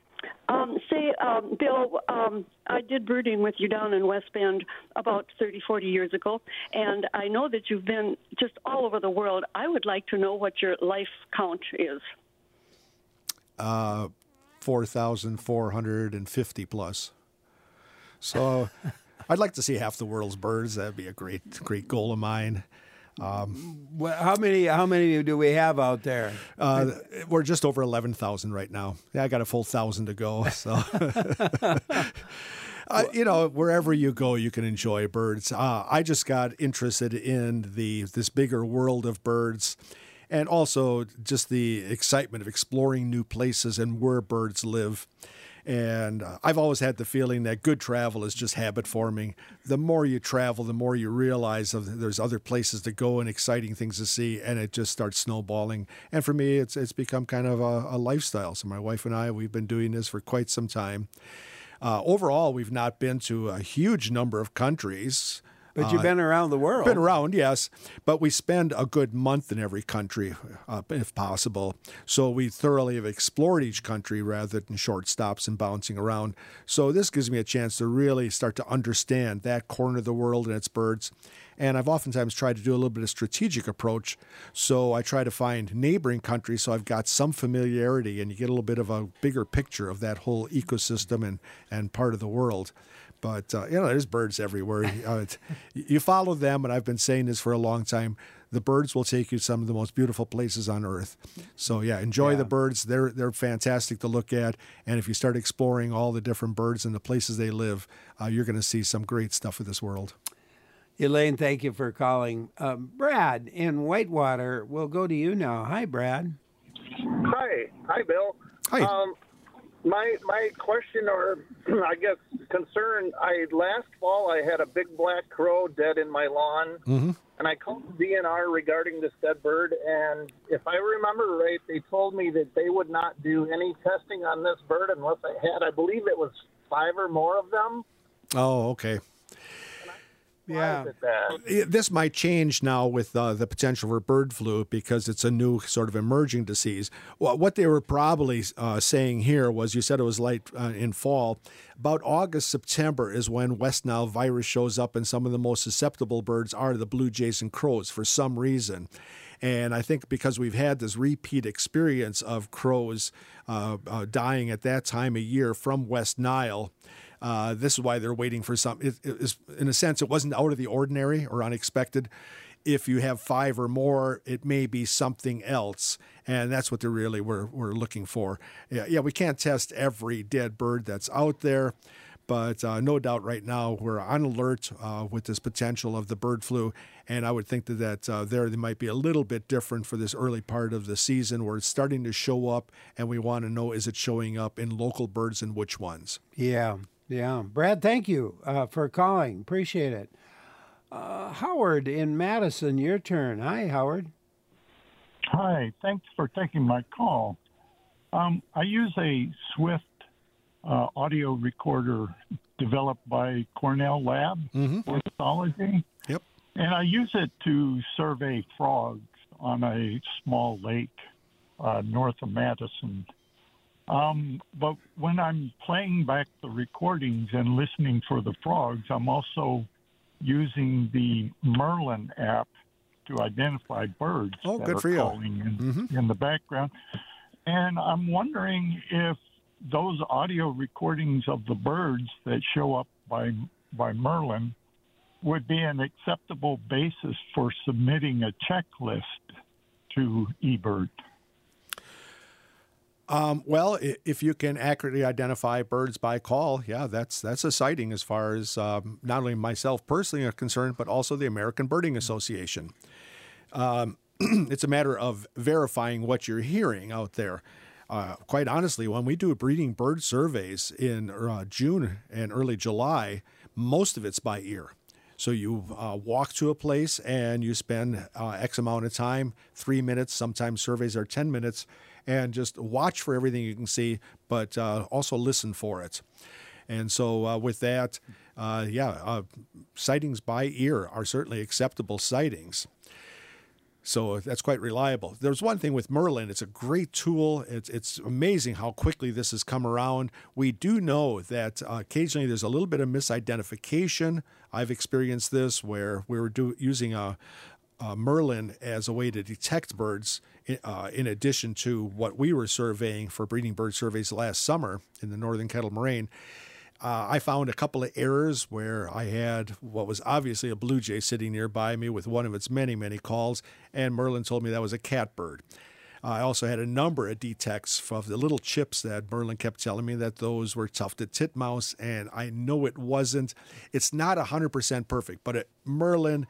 Speaker 13: Bill, I did birding with you down in West Bend about 30, 40 years ago, and I know that you've been just all over the world. I would like to know what your life count is.
Speaker 2: 4,450 plus. So I'd like to see half the world's birds. That'd be a great goal of mine.
Speaker 1: How many do we have out there?
Speaker 2: We're just over 11,000 right now. Yeah, I got a full 1,000 to go. So, wherever you go, you can enjoy birds. I just got interested in this bigger world of birds. And also just the excitement of exploring new places and where birds live. And I've always had the feeling that good travel is just habit forming. The more you travel, the more you realize there's other places to go and exciting things to see, and it just starts snowballing. And for me, it's become kind of a lifestyle. So my wife and I, we've been doing this for quite some time. Overall, we've not been to a huge number of countries.
Speaker 1: But you've been around the world.
Speaker 2: Been around, yes. But we spend a good month in every country, if possible. So we thoroughly have explored each country rather than short stops and bouncing around. So this gives me a chance to really start to understand that corner of the world and its birds. And I've oftentimes tried to do a little bit of strategic approach. So I try to find neighboring countries so I've got some familiarity and you get a little bit of a bigger picture of that whole ecosystem and part of the world. But, there's birds everywhere. You follow them, and I've been saying this for a long time, the birds will take you to some of the most beautiful places on earth. So, enjoy the birds. They're fantastic to look at. And if you start exploring all the different birds and the places they live, you're going to see some great stuff of this world.
Speaker 1: Elaine, thank you for calling. Brad in Whitewater, we'll go to you now. Hi, Brad.
Speaker 7: Hi, Bill.
Speaker 2: Hi.
Speaker 7: My question, or I guess concern, last fall I had a big black crow dead in my lawn, and I called the DNR regarding this dead bird, and if I remember right, they told me that they would not do any testing on this bird unless I believe it was 5 or more of them.
Speaker 2: Oh, okay.
Speaker 1: Yeah.
Speaker 2: This might change now with the potential for bird flu because it's a new sort of emerging disease. Well, what they were probably saying here was, you said it was late in fall. About August, September is when West Nile virus shows up, and some of the most susceptible birds are the blue jays and crows for some reason. And I think because we've had this repeat experience of crows dying at that time of year from West Nile, this is why they're waiting for some. In a sense, it wasn't out of the ordinary or unexpected. If you have 5 or more, it may be something else, and that's what they really were looking for. Yeah, we can't test every dead bird that's out there, But no doubt right now we're on alert with this potential of the bird flu. And I would think that they might be a little bit different for this early part of the season where it's starting to show up. And we want to know, is it showing up in local birds and which ones?
Speaker 1: Yeah. Brad, thank you for calling. Appreciate it. Howard in Madison, your turn. Hi, Howard.
Speaker 14: Hi. Thanks for taking my call. I use a Swift audio recorder developed by Cornell Lab for ethology.
Speaker 2: Yep.
Speaker 14: And I use it to survey frogs on a small lake north of Madison. But when I'm playing back the recordings and listening for the frogs, I'm also using the Merlin app to identify birds that
Speaker 2: good
Speaker 14: are
Speaker 2: for you.
Speaker 14: calling in the background. And I'm wondering if those audio recordings of the birds that show up by Merlin would be an acceptable basis for submitting a checklist to eBird.
Speaker 2: Well, if you can accurately identify birds by call, yeah, that's a sighting as far as not only myself personally are concerned, but also the American Birding Association. It's a matter of verifying what you're hearing out there. Quite honestly, when we do breeding bird surveys in June and early July, most of it's by ear. So you walk to a place and you spend X amount of time, 3 minutes, sometimes surveys are 10 minutes, and just watch for everything you can see, but also listen for it. And so with that, sightings by ear are certainly acceptable sightings. So that's quite reliable. There's one thing with Merlin. It's a great tool. It's amazing how quickly this has come around. We do know that occasionally there's a little bit of misidentification. I've experienced this where we were using a Merlin as a way to detect birds in addition to what we were surveying for breeding bird surveys last summer in the northern Kettle Moraine. I found a couple of errors where I had what was obviously a blue jay sitting nearby me with one of its many, many calls, and Merlin told me that was a catbird. I also had a number of detects of the little chips that Merlin kept telling me that those were tufted titmouse, and I know it wasn't. It's not 100% perfect, but Merlin,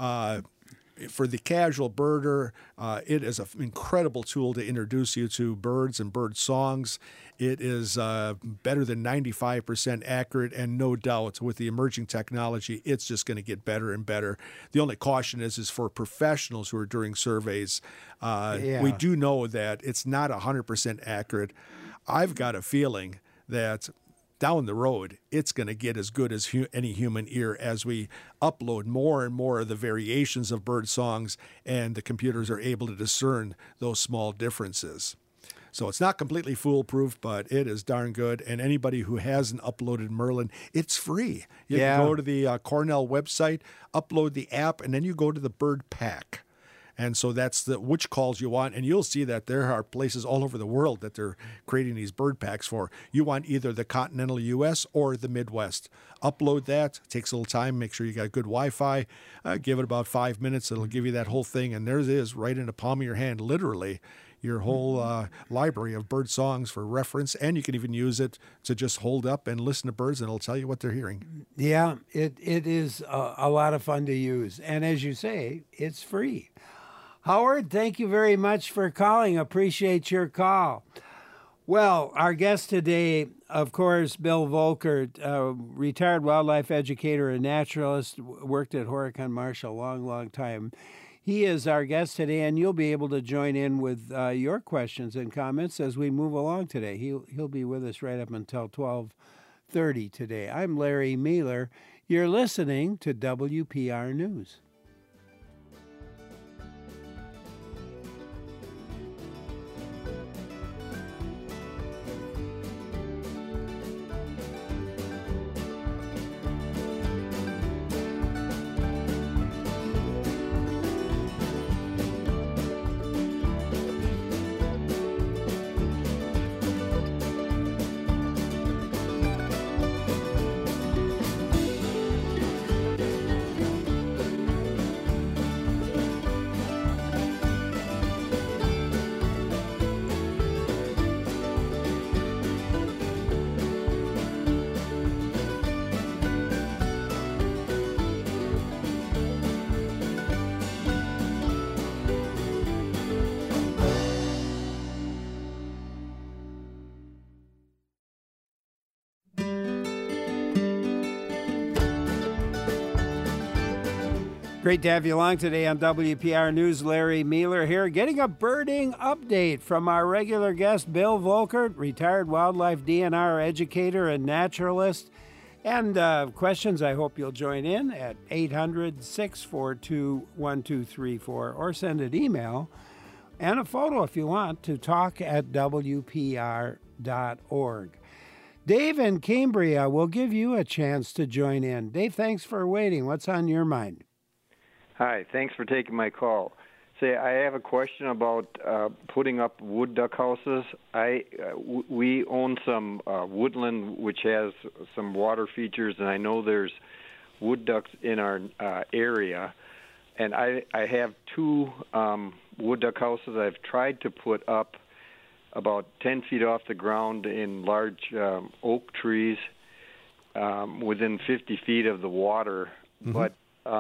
Speaker 2: for the casual birder, it is an incredible tool to introduce you to birds and bird songs. It is better than 95% accurate, and no doubt with the emerging technology, it's just going to get better and better. The only caution is for professionals who are doing surveys. We do know that it's not 100% accurate. I've got a feeling that down the road, it's going to get as good as any human ear as we upload more and more of the variations of bird songs, and the computers are able to discern those small differences. So it's not completely foolproof, but it is darn good. And anybody who hasn't uploaded Merlin, it's free. You can go to the Cornell website, upload the app, and then you go to the bird pack. And so that's which calls you want. And you'll see that there are places all over the world that they're creating these bird packs for. You want either the continental U.S. or the Midwest. Upload that. It takes a little time. Make sure you got good Wi-Fi. Give it about 5 minutes. It'll give you that whole thing. And there it is right in the palm of your hand, literally, your whole library of bird songs for reference. And you can even use it to just hold up and listen to birds, and it'll tell you what they're hearing.
Speaker 1: Yeah, it is a lot of fun to use. And as you say, it's free. Howard, thank you very much for calling. Appreciate your call. Well, our guest today, of course, Bill Volkert, retired wildlife educator and naturalist, worked at Horicon Marsh a long, long time. He is our guest today, and you'll be able to join in with your questions and comments as we move along today. He'll be with us right up until 12:30 today. I'm Larry Mealer. You're listening to WPR News. Great to have you along today on WPR News. Larry Mealer here, getting a birding update from our regular guest, Bill Volkert, retired wildlife DNR educator and naturalist. And questions, I hope you'll join in at 800-642-1234 or send an email and a photo if you want to talk@WPR.org. Dave in Cambria will give you a chance to join in. Dave, thanks for waiting. What's on your mind?
Speaker 15: Hi, thanks for taking my call. Say, I have a question about putting up wood duck houses. We own some woodland which has some water features, and I know there's wood ducks in our area. And I have two wood duck houses I've tried to put up about 10 feet off the ground in large oak trees within 50 feet of the water. Mm-hmm. But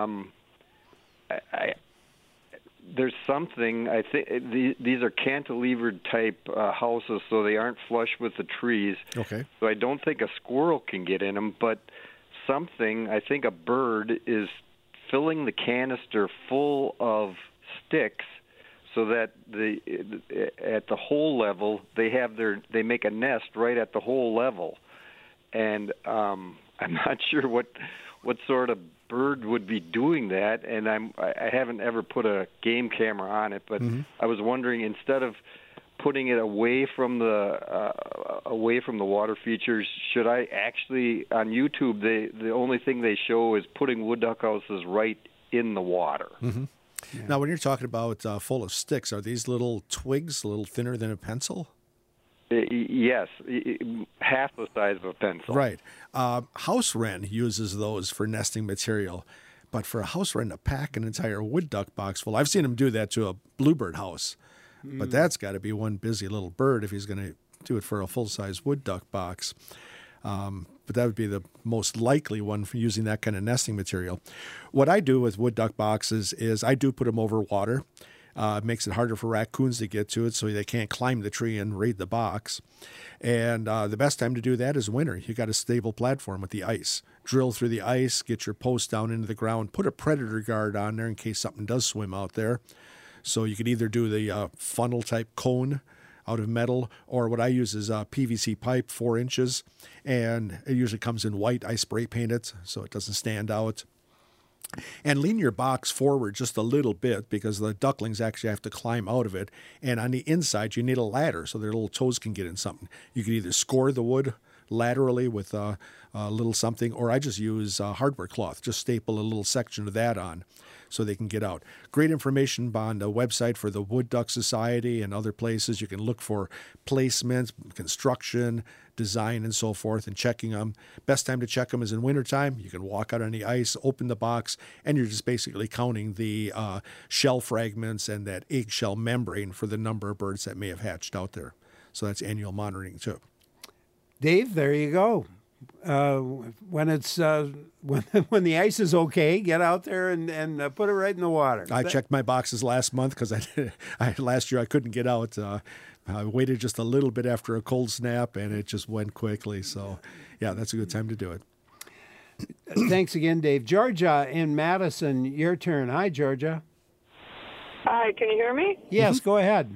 Speaker 15: there's something, I think these are cantilevered type houses, so they aren't flush with the trees.
Speaker 2: Okay.
Speaker 15: So I don't think a squirrel can get in them, but something, I think a bird is filling the canister full of sticks so that at the hole level they make a nest right at the hole level. And I'm not sure what sort of bird would be doing that, and I haven't ever put a game camera on it, but mm-hmm. I was wondering, instead of putting it away from the water features, should I actually, on YouTube, the only thing they show is putting wood duck houses right in the water.
Speaker 2: Mm-hmm. Yeah. Now, when you're talking about full of sticks, are these little twigs, a little thinner than a pencil?
Speaker 15: Yes, half the size of a pencil.
Speaker 2: Right. House wren uses those for nesting material, but for a house wren to pack an entire wood duck box full, I've seen him do that to a bluebird house, but that's got to be one busy little bird if he's going to do it for a full-size wood duck box. But that would be the most likely one for using that kind of nesting material. What I do with wood duck boxes is I do put them over water. It makes it harder for raccoons to get to it, so they can't climb the tree and raid the box. And the best time to do that is winter. You got a stable platform with the ice. Drill through the ice, get your post down into the ground, put a predator guard on there in case something does swim out there. So you could either do the funnel type cone out of metal, or what I use is a PVC pipe, 4 inches, and it usually comes in white. I spray paint it so it doesn't stand out. And lean your box forward just a little bit because the ducklings actually have to climb out of it. And on the inside, you need a ladder so their little toes can get in something. You can either score the wood laterally with a little something, or I just use hardware cloth. Just staple a little section of that on so they can get out. Great information on the website for the Wood Duck Society and other places. You can look for placement, construction, design, and so forth, and checking them. Best time to check them is in wintertime. You can walk out on the ice, open the box, and you're just basically counting the shell fragments and that eggshell membrane for the number of birds that may have hatched out there. So that's annual monitoring too.
Speaker 1: Dave, there you go. When it's when the ice is okay, get out there and put it right in the water.
Speaker 2: I checked my boxes last month because last year I couldn't get out. I waited just a little bit after a cold snap, and it just went quickly. So, yeah, that's a good time to do it.
Speaker 1: Thanks again, Dave. Georgia in Madison, your turn. Hi, Georgia.
Speaker 16: Hi, can you hear me?
Speaker 1: Yes, go ahead.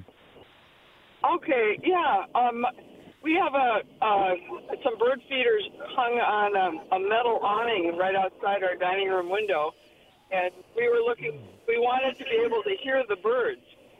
Speaker 16: Okay, yeah. We have some bird feeders hung on a metal awning right outside our dining room window, and we wanted to be able to hear the birds,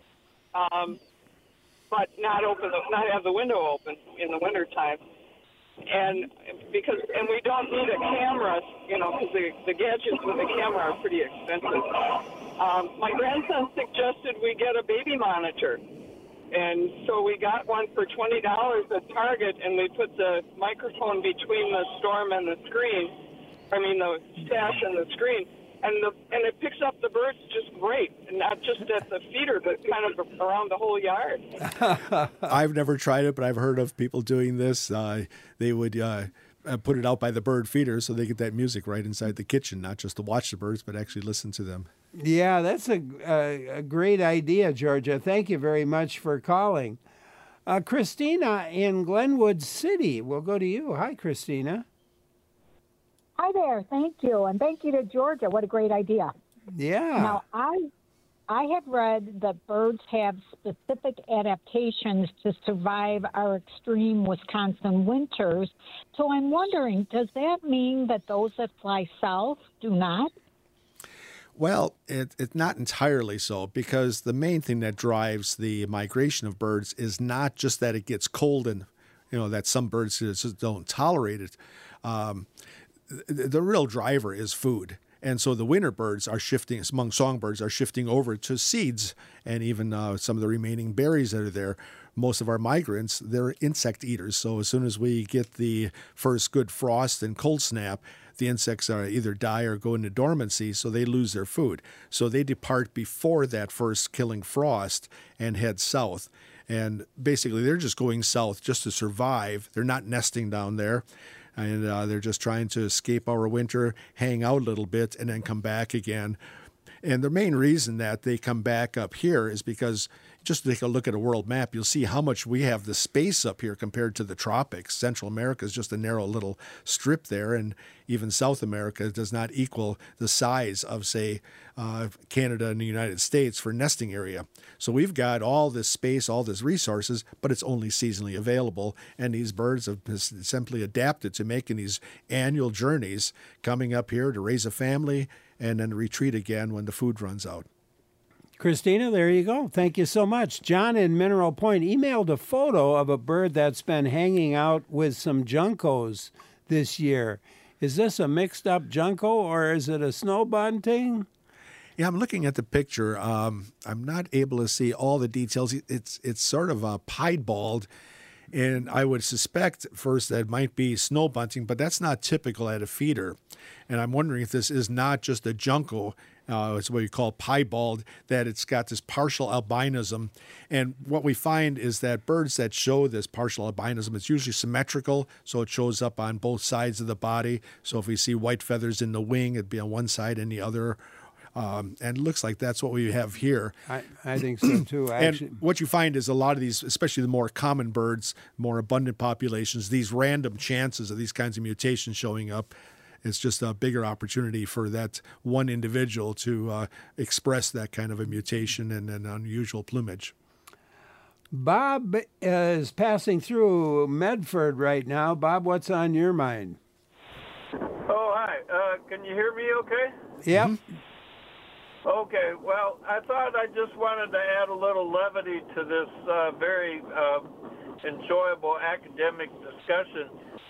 Speaker 16: but not have the window open in the wintertime. And we don't need a camera, because the gadgets with the camera are pretty expensive. My grandson suggested we get a baby monitor. And so we got one for $20 at Target, and we put the microphone between the storm and the screen. The stash and the screen, and it picks up the birds just great, and not just at the feeder, but kind of around the whole yard.
Speaker 2: I've never tried it, but I've heard of people doing this. They would put it out by the bird feeder so they get that music right inside the kitchen, not just to watch the birds, but actually listen to them.
Speaker 1: Yeah, that's a great idea, Georgia. Thank you very much for calling. Christina in Glenwood City, we'll go to you. Hi, Christina.
Speaker 17: Hi there. Thank you. And thank you to Georgia. What a great idea.
Speaker 1: Yeah.
Speaker 17: Now, I have read that birds have specific adaptations to survive our extreme Wisconsin winters. So I'm wondering, does that mean that those that fly south do not?
Speaker 2: Well, it's not entirely so, because the main thing that drives the migration of birds is not just that it gets cold and, that some birds just don't tolerate it. The real driver is food. And so the winter birds are shifting, among songbirds, are shifting over to seeds and even some of the remaining berries that are there. Most of our migrants, they're insect eaters. So as soon as we get the first good frost and cold snap, the insects are either die or go into dormancy, so they lose their food. So they depart before that first killing frost and head south. And basically, they're just going south just to survive. They're not nesting down there. And they're just trying to escape our winter, hang out a little bit, and then come back again. And the main reason that they come back up here is because, just take a look at a world map, you'll see how much we have the space up here compared to the tropics. Central America is just a narrow little strip there, and even South America does not equal the size of, say, Canada and the United States for nesting area. So we've got all this space, all this resources, but it's only seasonally available, and these birds have simply adapted to making these annual journeys, coming up here to raise a family and then retreat again when the food runs out.
Speaker 1: Christina, there you go. Thank you so much. John in Mineral Point emailed a photo of a bird that's been hanging out with some juncos this year. Is this a mixed up junco or is it a snow bunting?
Speaker 2: Yeah, I'm looking at the picture. I'm not able to see all the details. It's sort of piebald, and I would suspect first that it might be snow bunting, but that's not typical at a feeder. And I'm wondering if this is not just a junco. It's what we call piebald, that it's got this partial albinism. And what we find is that birds that show this partial albinism, it's usually symmetrical, so it shows up on both sides of the body. So if we see white feathers in the wing, it'd be on one side and the other. And it looks like that's what we have here.
Speaker 1: I think so too.
Speaker 2: And what you find is a lot of these, especially the more common birds, more abundant populations, these random chances of these kinds of mutations showing up, it's just a bigger opportunity for that one individual to express that kind of a mutation and an unusual plumage.
Speaker 1: Bob is passing through Medford right now. Bob, what's on your mind?
Speaker 18: Oh, hi. Can you hear me okay?
Speaker 1: Yep.
Speaker 2: Mm-hmm.
Speaker 18: Okay, well, I thought I just wanted to add a little levity to this very enjoyable academic discussion.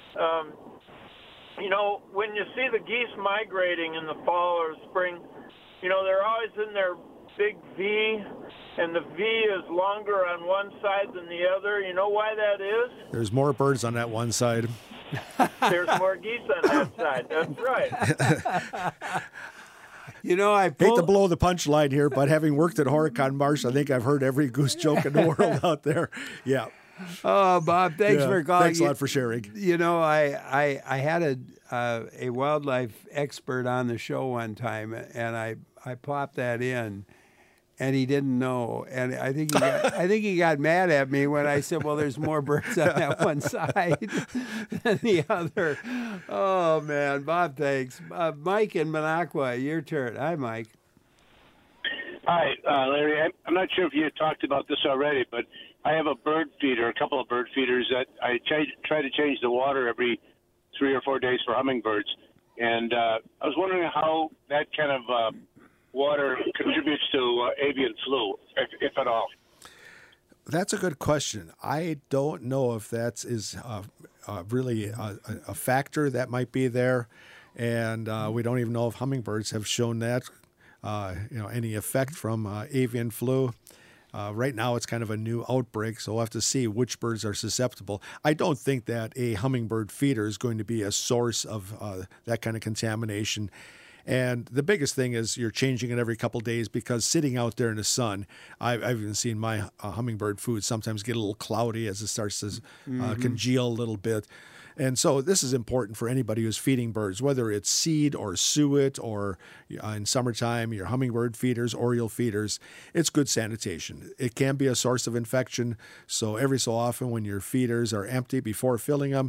Speaker 18: When you see the geese migrating in the fall or spring, they're always in their big V, and the V is longer on one side than the other. You know why that is?
Speaker 2: There's more birds on that one side.
Speaker 18: There's more geese on that side. That's right.
Speaker 1: I
Speaker 2: hate to blow the punchline here, but having worked at Horicon Marsh, I think I've heard every goose joke in the world out there. Yeah.
Speaker 1: Oh, Bob, thanks for calling.
Speaker 2: Thanks a lot for sharing.
Speaker 1: I had a wildlife expert on the show one time, and I popped that in, and he didn't know, and I think he got mad at me when I said, "Well, there's more birds on that one side than the other." Oh man, Bob, thanks. Mike in Minocqua, your turn. Hi, Mike.
Speaker 19: Hi, Larry. I'm not sure if you had talked about this already, but I have a bird feeder, a couple of bird feeders that I try to change the water every 3 or 4 days for hummingbirds. And I was wondering how that kind of water contributes to avian flu, if at all.
Speaker 2: That's a good question. I don't know if that is really a factor that might be there. And we don't even know if hummingbirds have shown that, any effect from avian flu. Right now, it's kind of a new outbreak, so we'll have to see which birds are susceptible. I don't think that a hummingbird feeder is going to be a source of that kind of contamination. And the biggest thing is you're changing it every couple of days, because sitting out there in the sun, I've even seen my hummingbird food sometimes get a little cloudy as it starts to congeal a little bit. And so this is important for anybody who's feeding birds, whether it's seed or suet or in summertime, your hummingbird feeders, oriole feeders. It's good sanitation. It can be a source of infection. So every so often when your feeders are empty before filling them,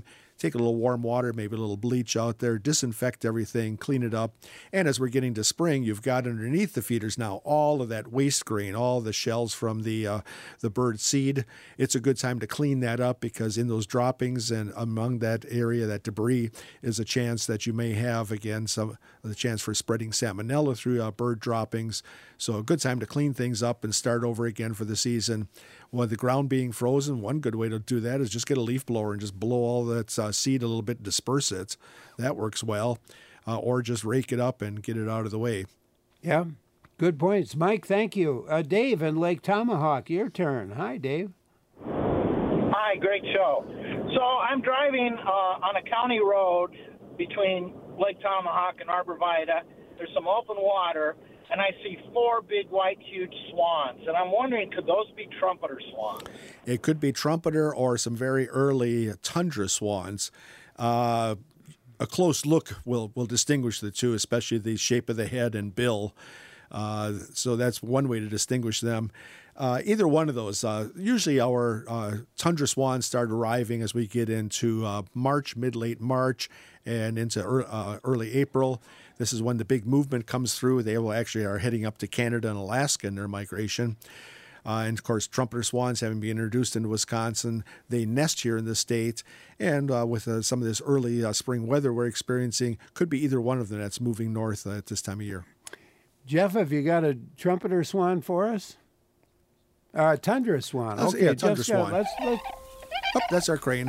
Speaker 2: take a little warm water, maybe a little bleach out there, disinfect everything, clean it up. And as we're getting to spring, you've got underneath the feeders now all of that waste grain, all the shells from the bird seed. It's a good time to clean that up because in those droppings and among that area, that debris, is a chance that you may have, again, the chance for spreading salmonella through bird droppings. So a good time to clean things up and start over again for the season. With the ground being frozen, one good way to do that is just get a leaf blower and just blow all that seed a little bit and disperse it. That works well. Or just rake it up and get it out of the way.
Speaker 1: Yeah, good points. Mike, thank you. Dave in Lake Tomahawk, your turn. Hi, Dave.
Speaker 11: Hi, great show. So I'm driving on a county road between Lake Tomahawk and Arborvita. There's some open water, and I see 4 big, white, huge swans. And I'm wondering, could those be trumpeter swans?
Speaker 2: It could be trumpeter or some very early tundra swans. A close look will distinguish the two, especially the shape of the head and bill. So that's one way to distinguish them. Either one of those. Usually our tundra swans start arriving as we get into March, mid-late March, and into early April. This is when the big movement comes through. They will actually are heading up to Canada and Alaska in their migration. And, of course, trumpeter swans having been introduced into Wisconsin, they nest here in the state. And with some of this early spring weather we're experiencing, could be either one of them that's moving north at this time of year.
Speaker 1: Jeff, have you got a trumpeter swan for us? Tundra swan. Okay,
Speaker 2: yeah, tundra swan.
Speaker 1: Let's...
Speaker 2: Oh, that's our crane.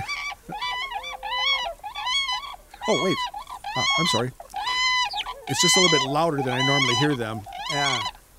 Speaker 2: Oh, wait. I'm sorry. It's just a little bit louder than I normally hear them.
Speaker 1: Yeah.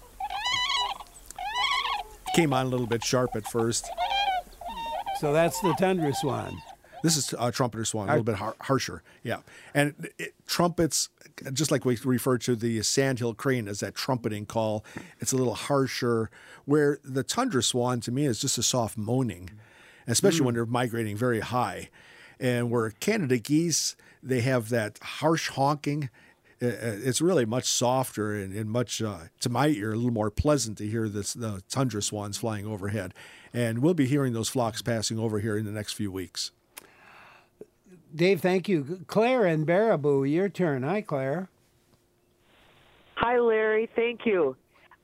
Speaker 2: Came on a little bit sharp at first.
Speaker 1: So that's the tundra swan.
Speaker 2: This is a trumpeter swan, a little bit harsher. Yeah. And trumpets, just like we refer to the sandhill crane as that trumpeting call, it's a little harsher, where the tundra swan to me is just a soft moaning, especially when they're migrating very high. And where Canada geese, they have that harsh honking. It's really much softer and much, to my ear, a little more pleasant to hear the tundra swans flying overhead. And we'll be hearing those flocks passing over here in the next few weeks.
Speaker 1: Dave, thank you. Claire in Baraboo, your turn. Hi, Claire.
Speaker 20: Hi, Larry. Thank you.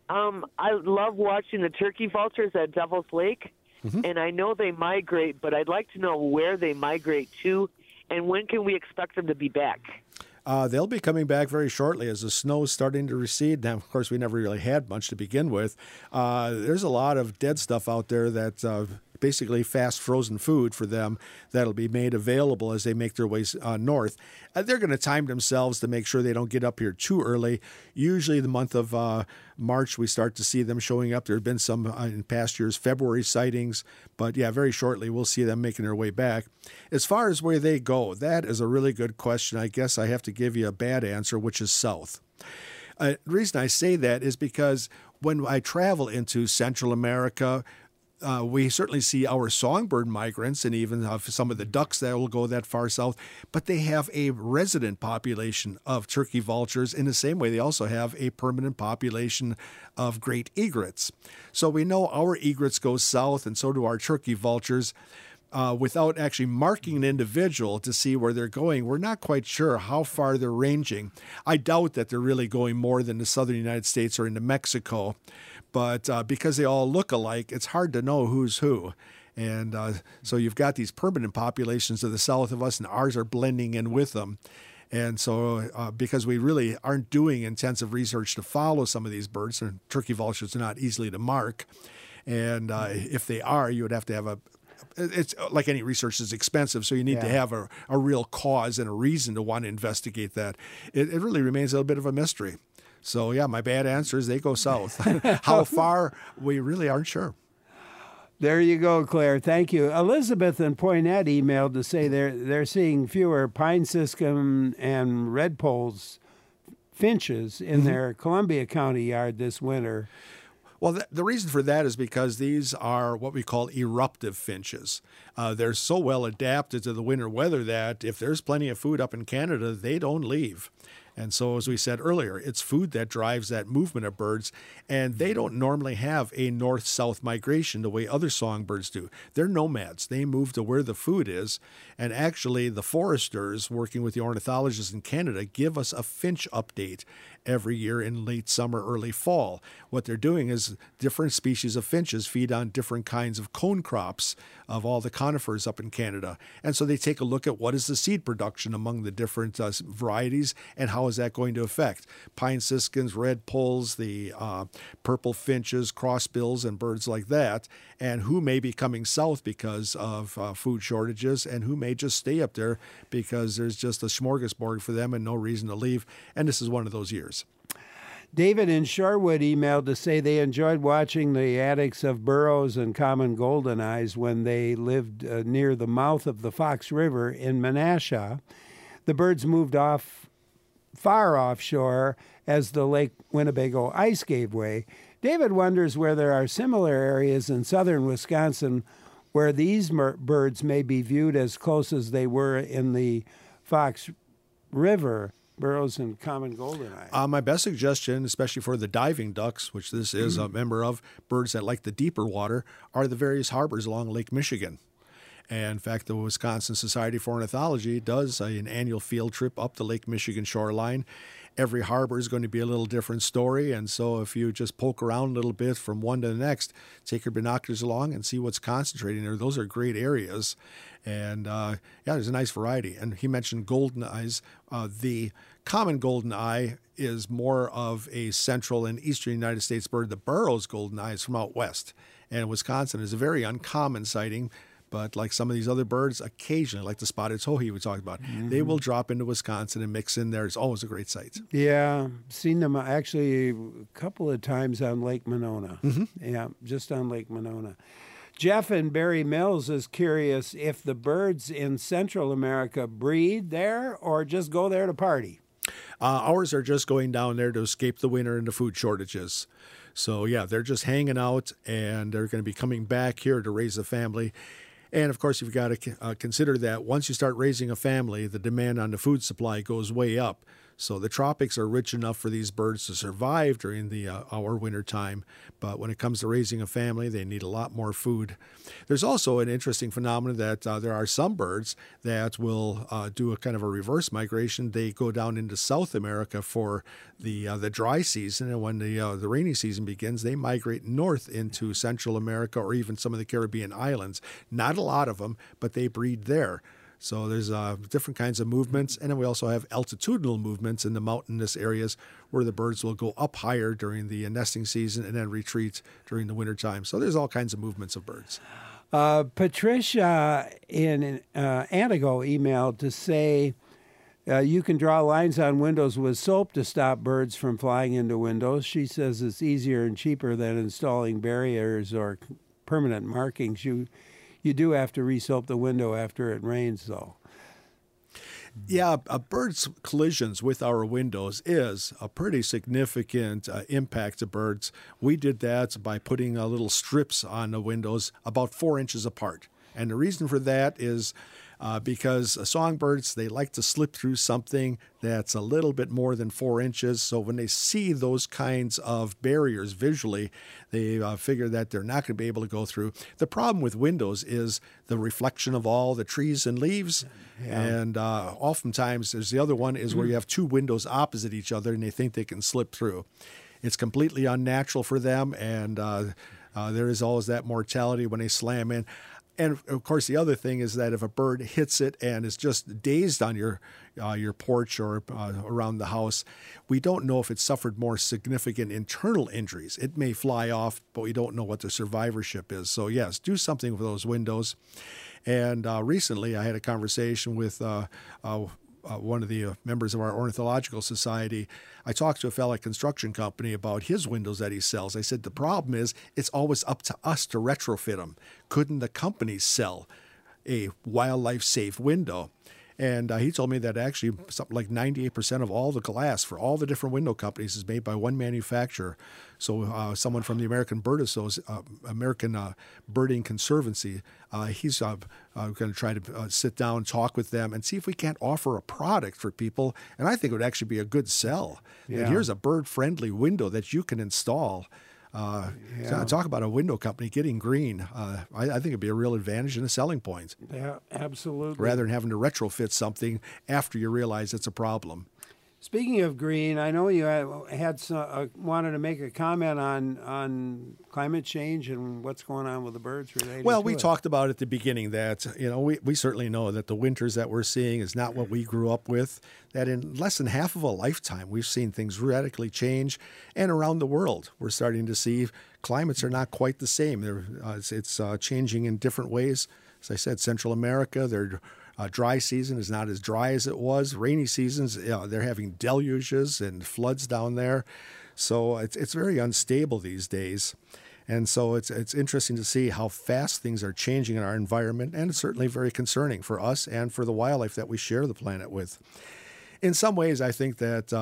Speaker 20: I love watching the turkey vultures at Devil's Lake, and I know they migrate, but I'd like to know where they migrate to, and when can we expect them to be back?
Speaker 2: They'll be coming back very shortly as the snow is starting to recede. Now, of course, we never really had much to begin with. There's a lot of dead stuff out there that basically fast frozen food for them that'll be made available as they make their ways north. They're going to time themselves to make sure they don't get up here too early. Usually the month of March, we start to see them showing up. There have been some in past years, February sightings, but yeah, very shortly we'll see them making their way back. As far as where they go, that is a really good question. I guess I have to give you a bad answer, which is south. The reason I say that is because when I travel into Central America, we certainly see our songbird migrants and even some of the ducks that will go that far south, but they have a resident population of turkey vultures in the same way they also have a permanent population of great egrets. So we know our egrets go south and so do our turkey vultures. Without actually marking an individual to see where they're going, we're not quite sure how far they're ranging. I doubt that they're really going more than the southern United States or into Mexico. But because they all look alike, it's hard to know who's who. And so you've got these permanent populations to the south of us, and ours are blending in with them. And so because we really aren't doing intensive research to follow some of these birds, and turkey vultures are not easily to mark. And if they are, you would have to have it's like any research is expensive, so you need to have a real cause and a reason to want to investigate that. It really remains a little bit of a mystery. So, yeah, my bad answer is they go south. How far, we really aren't sure.
Speaker 1: There you go, Claire. Thank you. Elizabeth and Poinette emailed to say they're seeing fewer pine siskin and redpolls finches in their Columbia County yard this winter.
Speaker 2: Well, the reason for that is because these are what we call eruptive finches. They're so well adapted to the winter weather that if there's plenty of food up in Canada, they don't leave. And so, as we said earlier, it's food that drives that movement of birds, and they don't normally have a north-south migration the way other songbirds do. They're nomads. They move to where the food is, and actually the foresters working with the ornithologists in Canada give us a finch update every year in late summer, early fall. What they're doing is different species of finches feed on different kinds of cone crops of all the conifers up in Canada. And so they take a look at what is the seed production among the different varieties and how is that going to affect pine siskins, red polls, the purple finches, crossbills, and birds like that, and who may be coming south because of food shortages and who may just stay up there because there's just a smorgasbord for them and no reason to leave. And this is one of those years.
Speaker 1: David in Shorewood emailed to say they enjoyed watching the attics of burrows and common goldeneyes when they lived near the mouth of the Fox River in Menasha. The birds moved far offshore as the Lake Winnebago ice gave way. David wonders where there are similar areas in southern Wisconsin where these birds may be viewed as close as they were in the Fox River. Burrows and common goldeneye.
Speaker 2: My best suggestion, especially for the diving ducks, which this is a member of, birds that like the deeper water, are the various harbors along Lake Michigan. And in fact, the Wisconsin Society for Ornithology does an annual field trip up the Lake Michigan shoreline. Every harbor is going to be a little different story, and so if you just poke around a little bit from one to the next, take your binoculars along and see what's concentrating there. Those are great areas. And yeah, there's a nice variety. And he mentioned golden eyes. The common golden eye is more of a central and eastern United States bird. The Burroughs golden eye is from out west. And Wisconsin is a very uncommon sighting. But like some of these other birds, occasionally, like the spotted towhee we talked about, they will drop into Wisconsin and mix in there. It's always a great sight.
Speaker 1: Yeah, seen them actually a couple of times on Lake Monona. Yeah, just on Lake Monona. Jeff in Berry Mills is curious if the birds in Central America breed there or just go there to party.
Speaker 2: Ours are just going down there to escape the winter and the food shortages. So, yeah, they're just hanging out, and they're going to be coming back here to raise a family. And, of course, you've got to consider that once you start raising a family, the demand on the food supply goes way up. So the tropics are rich enough for these birds to survive during our winter time. But when it comes to raising a family, they need a lot more food. There's also an interesting phenomenon that there are some birds that will do a kind of a reverse migration. They go down into South America for the dry season, and when the rainy season begins, they migrate north into Central America or even some of the Caribbean islands. Not a lot of them, but they breed there. So there's different kinds of movements, and then we also have altitudinal movements in the mountainous areas where the birds will go up higher during the nesting season and then retreat during the wintertime. So there's all kinds of movements of birds.
Speaker 1: Patricia in Antigo emailed to say you can draw lines on windows with soap to stop birds from flying into windows. She says it's easier and cheaper than installing barriers or permanent markings. You do have to re-soap the window after it rains, though.
Speaker 2: Yeah, a bird's collisions with our windows is a pretty significant impact to birds. We did that by putting little strips on the windows about 4 inches apart. And the reason for that is because songbirds, they like to slip through something that's a little bit more than 4 inches. So when they see those kinds of barriers visually, they figure that they're not going to be able to go through. The problem with windows is the reflection of all the trees and leaves. Yeah. And oftentimes, there's the other one is where you have two windows opposite each other and they think they can slip through. It's completely unnatural for them, and there is always that mortality when they slam in. And, of course, the other thing is that if a bird hits it and is just dazed on your porch or around the house, we don't know if it suffered more significant internal injuries. It may fly off, but we don't know what the survivorship is. So, yes, do something with those windows. And recently I had a conversation with one of the members of our Ornithological Society. I talked to a fellow construction company about his windows that he sells. I said, the problem is it's always up to us to retrofit them. Couldn't the companies sell a wildlife safe window? And he told me that actually something like 98% of all the glass for all the different window companies is made by one manufacturer. So someone from the American Birding Conservancy, he's going to try to sit down and talk with them and see if we can't offer a product for people. And I think it would actually be a good sell.
Speaker 1: Yeah.
Speaker 2: And here's a bird-friendly window that you can install. So talk about a window company getting green. I think it'd be a real advantage and a selling point.
Speaker 1: Yeah, absolutely.
Speaker 2: Rather than having to retrofit something after you realize it's a problem.
Speaker 1: Speaking of green, I know you had wanted to make a comment on climate change and what's going on with the birds related.
Speaker 2: Well,
Speaker 1: to
Speaker 2: we
Speaker 1: it.
Speaker 2: talked about at the beginning that we certainly know that the winters that we're seeing is not what we grew up with. That in less than half of a lifetime, we've seen things radically change, and around the world, we're starting to see climates are not quite the same. It's changing in different ways. As I said, Central America, they're dry season is not as dry as it was. Rainy seasons, they're having deluges and floods down there. So it's very unstable these days. And so it's interesting to see how fast things are changing in our environment, and it's certainly very concerning for us and for the wildlife that we share the planet with. In some ways, I think that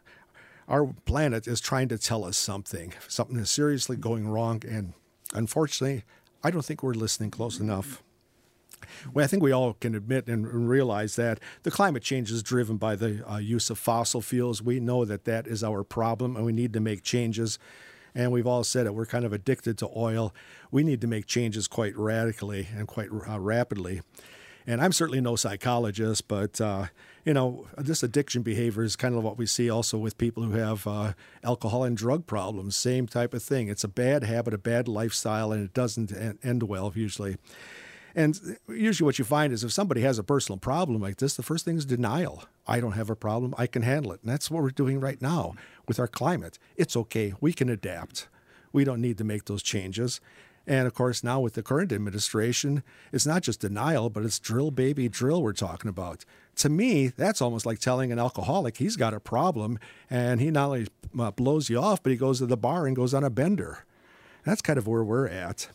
Speaker 2: our planet is trying to tell us something is seriously going wrong, and unfortunately, I don't think we're listening close enough. Well, I think we all can admit and realize that the climate change is driven by the use of fossil fuels. We know that is our problem, and we need to make changes. And we've all said it, we're kind of addicted to oil. We need to make changes quite radically and quite rapidly. And I'm certainly no psychologist, but, this addiction behavior is kind of what we see also with people who have alcohol and drug problems. Same type of thing. It's a bad habit, a bad lifestyle, and it doesn't end well usually. And usually what you find is if somebody has a personal problem like this, the first thing is denial. I don't have a problem. I can handle it. And that's what we're doing right now with our climate. It's okay. We can adapt. We don't need to make those changes. And, of course, now with the current administration, it's not just denial, but it's drill, baby, drill we're talking about. To me, that's almost like telling an alcoholic he's got a problem, and he not only blows you off, but he goes to the bar and goes on a bender. That's kind of where we're at.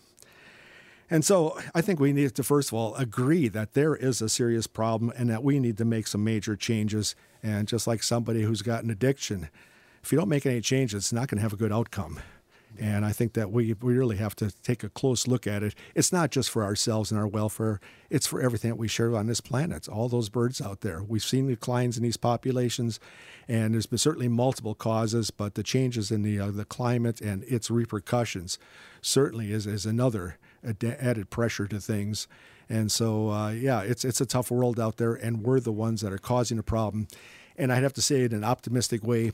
Speaker 2: And so I think we need to, first of all, agree that there is a serious problem and that we need to make some major changes. And just like somebody who's got an addiction, if you don't make any changes, it's not going to have a good outcome. And I think that we really have to take a close look at it. It's not just for ourselves and our welfare. It's for everything that we share on this planet, all those birds out there. We've seen declines in these populations, and there's been certainly multiple causes, but the changes in the climate and its repercussions certainly is another added pressure to things. And so, it's a tough world out there, and we're the ones that are causing the problem. And I'd have to say it in an optimistic way,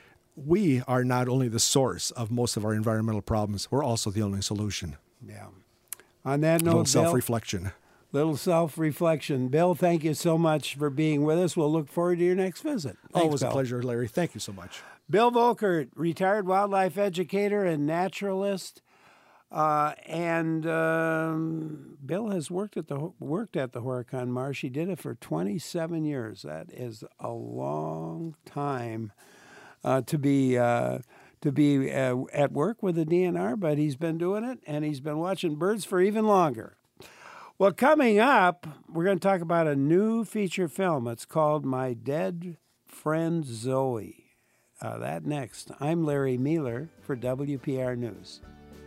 Speaker 2: we are not only the source of most of our environmental problems, we're also the only solution.
Speaker 1: Yeah. On that note,
Speaker 2: little self-reflection.
Speaker 1: Little self-reflection. Bill, thank you so much for being with us. We'll look forward to your next visit. Thanks,
Speaker 2: Always a
Speaker 1: Bill.
Speaker 2: pleasure, Larry. Thank you so much.
Speaker 1: Bill Volkert, retired wildlife educator and naturalist. Bill has worked at the Horicon Marsh. He did it for 27 years. That is a long time to be at work with the DNR, but he's been doing it, and he's been watching birds for even longer. Well, coming up, we're going to talk about a new feature film. It's called My Dead Friend Zoe. That next. I'm Larry Mealer for WPR News.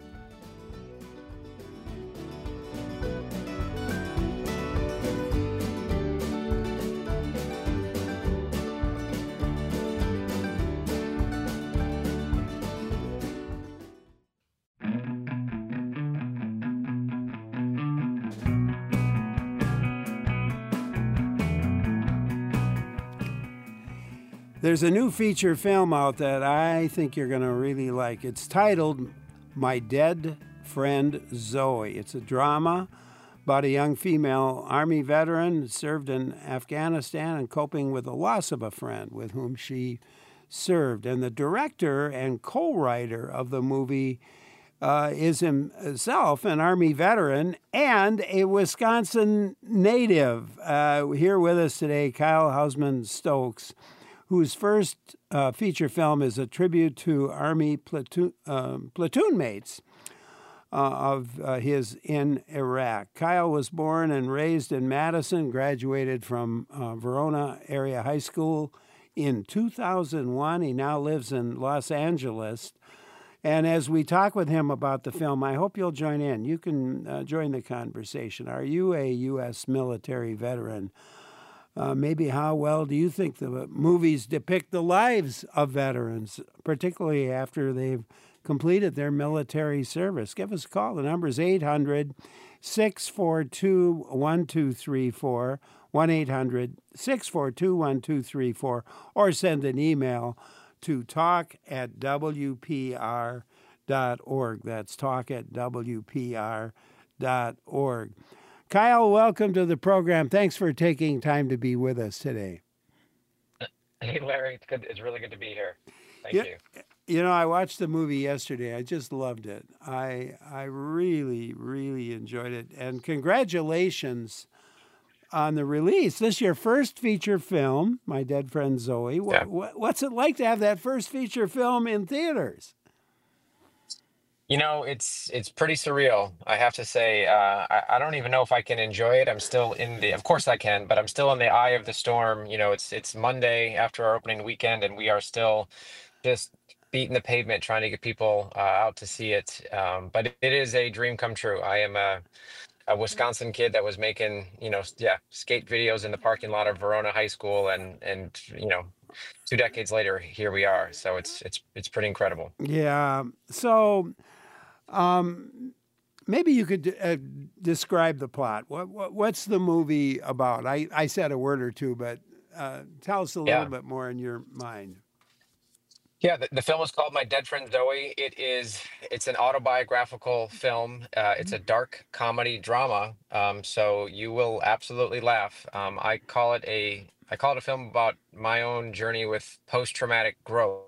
Speaker 1: There's a new feature film out that I think you're going to really like. It's titled My Dead Friend Zoe. It's a drama about a young female Army veteran who served in Afghanistan and coping with the loss of a friend with whom she served. And the director and co-writer of the movie is himself an Army veteran and a Wisconsin native. Here with us today, Kyle Hausman-Stokes, whose first feature film is a tribute to Army platoon mates. of his in Iraq. Kyle was born and raised in Madison, graduated from Verona Area High School in 2001. He now lives in Los Angeles. And as we talk with him about the film, I hope you'll join in. You can join the conversation. Are you a U.S. military veteran? Maybe how well do you think the movies depict the lives of veterans, particularly after they've completed their military service? Give us a call. The number is 800-642-1234, 1-800-642-1234, or send an email to talk@wpr.org. That's talk@wpr.org. Kyle, welcome to the program. Thanks for taking time to be with us today.
Speaker 21: Hey, Larry, it's good. It's really good to be here. Thank you.
Speaker 1: You know, I watched the movie yesterday. I just loved it. I really, really enjoyed it. And congratulations on the release. This is your first feature film, My Dead Friend Zoe. What's it like to have that first feature film in theaters?
Speaker 21: You know, it's pretty surreal. I have to say, I don't even know if I can enjoy it. I'm still of course I can, but I'm still in the eye of the storm. You know, it's Monday after our opening weekend, and we are still just beating the pavement trying to get people out to see it. But it is a dream come true. I am a Wisconsin kid that was making, skate videos in the parking lot of Verona High School, and 2 decades later, here we are. So it's pretty incredible.
Speaker 1: Yeah. So, maybe you could describe the plot. What's the movie about? I said a word or two, but tell us a little bit more in your mind.
Speaker 21: Yeah, the film is called My Dead Friend Zoe. It's an autobiographical film. It's a dark comedy drama. So you will absolutely laugh. I call it a film about my own journey with post-traumatic growth.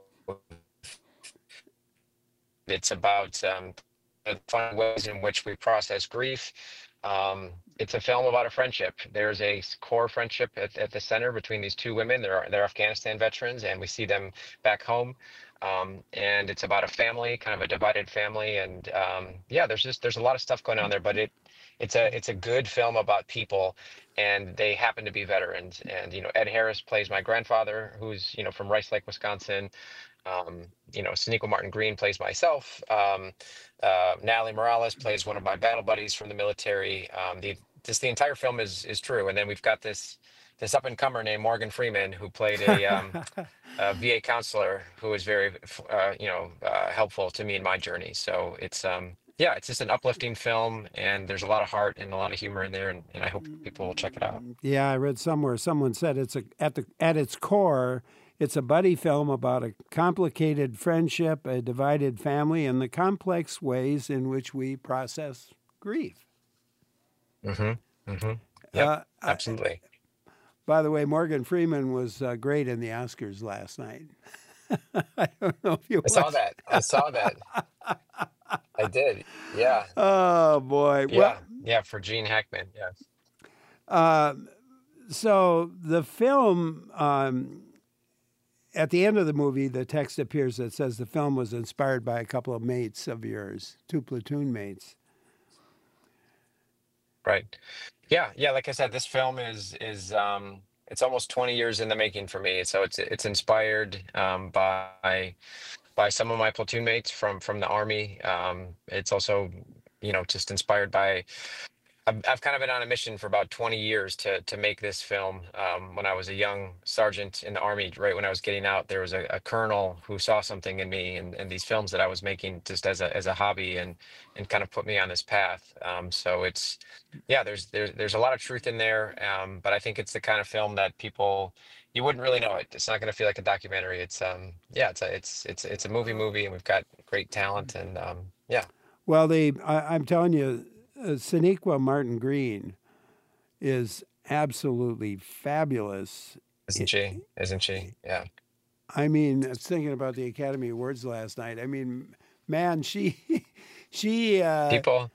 Speaker 21: It's about the fun ways in which we process grief. It's a film about a friendship. There's a core friendship at the center between these two women. They're Afghanistan veterans, and we see them back home. And it's about a family, kind of a divided family. And there's a lot of stuff going on there, but it's a good film about people, and they happen to be veterans. And Ed Harris plays my grandfather, who's from Rice Lake, Wisconsin. Sonequa Martin Green plays myself. Natalie Morales plays one of my battle buddies from the military. The entire film is true. And then we've got this up and comer named Morgan Freeman, who played a VA counselor who was very helpful to me in my journey. So it's just an uplifting film, and there's a lot of heart and a lot of humor in there, and I hope people will check it out.
Speaker 1: Yeah, I read somewhere someone said at its core, it's a buddy film about a complicated friendship, a divided family, and the complex ways in which we process grief.
Speaker 21: Mm-hmm. Mm-hmm. Yeah, absolutely.
Speaker 1: By the way, Morgan Freeman was great in the Oscars last night. I don't know if you
Speaker 21: saw that. I saw that. I did. Yeah.
Speaker 1: Oh, boy.
Speaker 21: Yeah, for Gene Hackman. Yes.
Speaker 1: So the film, at the end of the movie, the text appears that says the film was inspired by a couple of mates of yours, 2 platoon mates.
Speaker 21: Right. Yeah. Like I said, this film is it's almost 20 years in the making for me. So it's inspired by some of my platoon mates from the Army. It's also, just inspired by. I've kind of been on a mission for about 20 years to make this film. When I was a young sergeant in the Army, right when I was getting out, there was a colonel who saw something in me and these films that I was making just as a hobby and kind of put me on this path. So there's a lot of truth in there, but I think it's the kind of film that you wouldn't really know it. It's not going to feel like a documentary. It's a movie, and we've got great talent, and yeah.
Speaker 1: Well, I'm telling you, Sonequa Martin Green is absolutely fabulous.
Speaker 21: Isn't she? Yeah.
Speaker 1: I mean, I was thinking about the Academy Awards last night. I mean, man, she gave an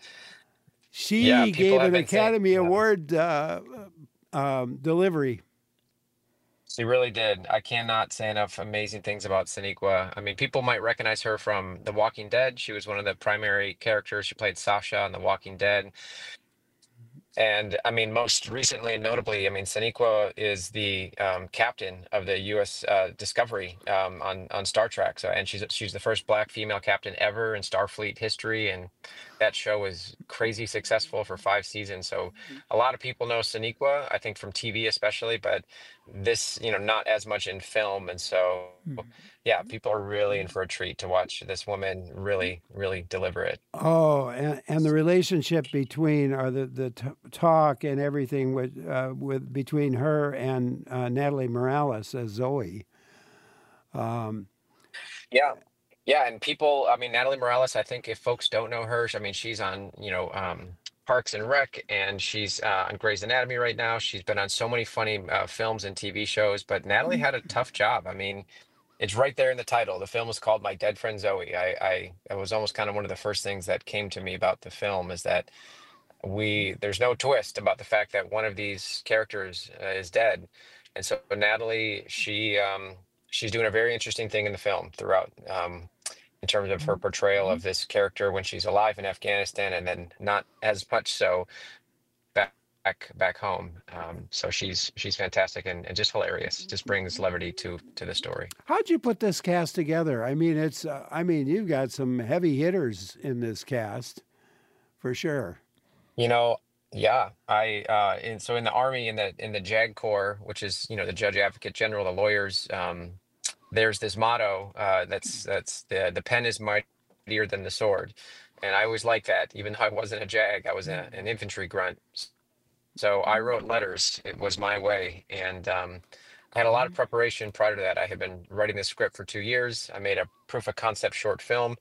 Speaker 1: Academy Award delivery.
Speaker 21: She really did. I cannot say enough amazing things about Sonequa. I mean, people might recognize her from The Walking Dead. She was one of the primary characters. She played Sasha on The Walking Dead. And I mean, most recently and notably, I mean, Sonequa is the captain of the U.S. Discovery on Star Trek. So, and she's the first Black female captain ever in Starfleet history, and that show was crazy successful for 5 seasons. So, a lot of people know Sonequa, I think, from TV especially, but this, not as much in film. And so, yeah, people are really in for a treat to watch this woman really, really deliver it.
Speaker 1: Oh, and the relationship between, or the talk and everything with between her and Natalie Morales as Zoe.
Speaker 21: Yeah. Yeah. And people, I mean, Natalie Morales, I think if folks don't know her, I mean, she's on, Parks and Rec, and she's on Grey's Anatomy right now. She's been on so many funny films and TV shows, but Natalie had a tough job. I mean, it's right there in the title. The film was called My Dead Friend Zoe. I was almost kind of one of the first things that came to me about the film is that there's no twist about the fact that one of these characters is dead. And so Natalie, she's doing a very interesting thing in the film throughout, in terms of her portrayal of this character when she's alive in Afghanistan, and then not as much so back home. So she's fantastic and just hilarious. Just brings levity to the story.
Speaker 1: How'd you put this cast together? I mean, you've got some heavy hitters in this cast, for sure.
Speaker 21: Yeah, so in the Army, in the JAG Corps, which is, the Judge Advocate General, the lawyers, there's this motto that's the pen is mightier than the sword. And I always liked that, even though I wasn't a JAG, I was an infantry grunt. So I wrote letters. It was my way. And I had a lot of preparation prior to that. I had been writing this script for 2 years. I made a proof of concept short film,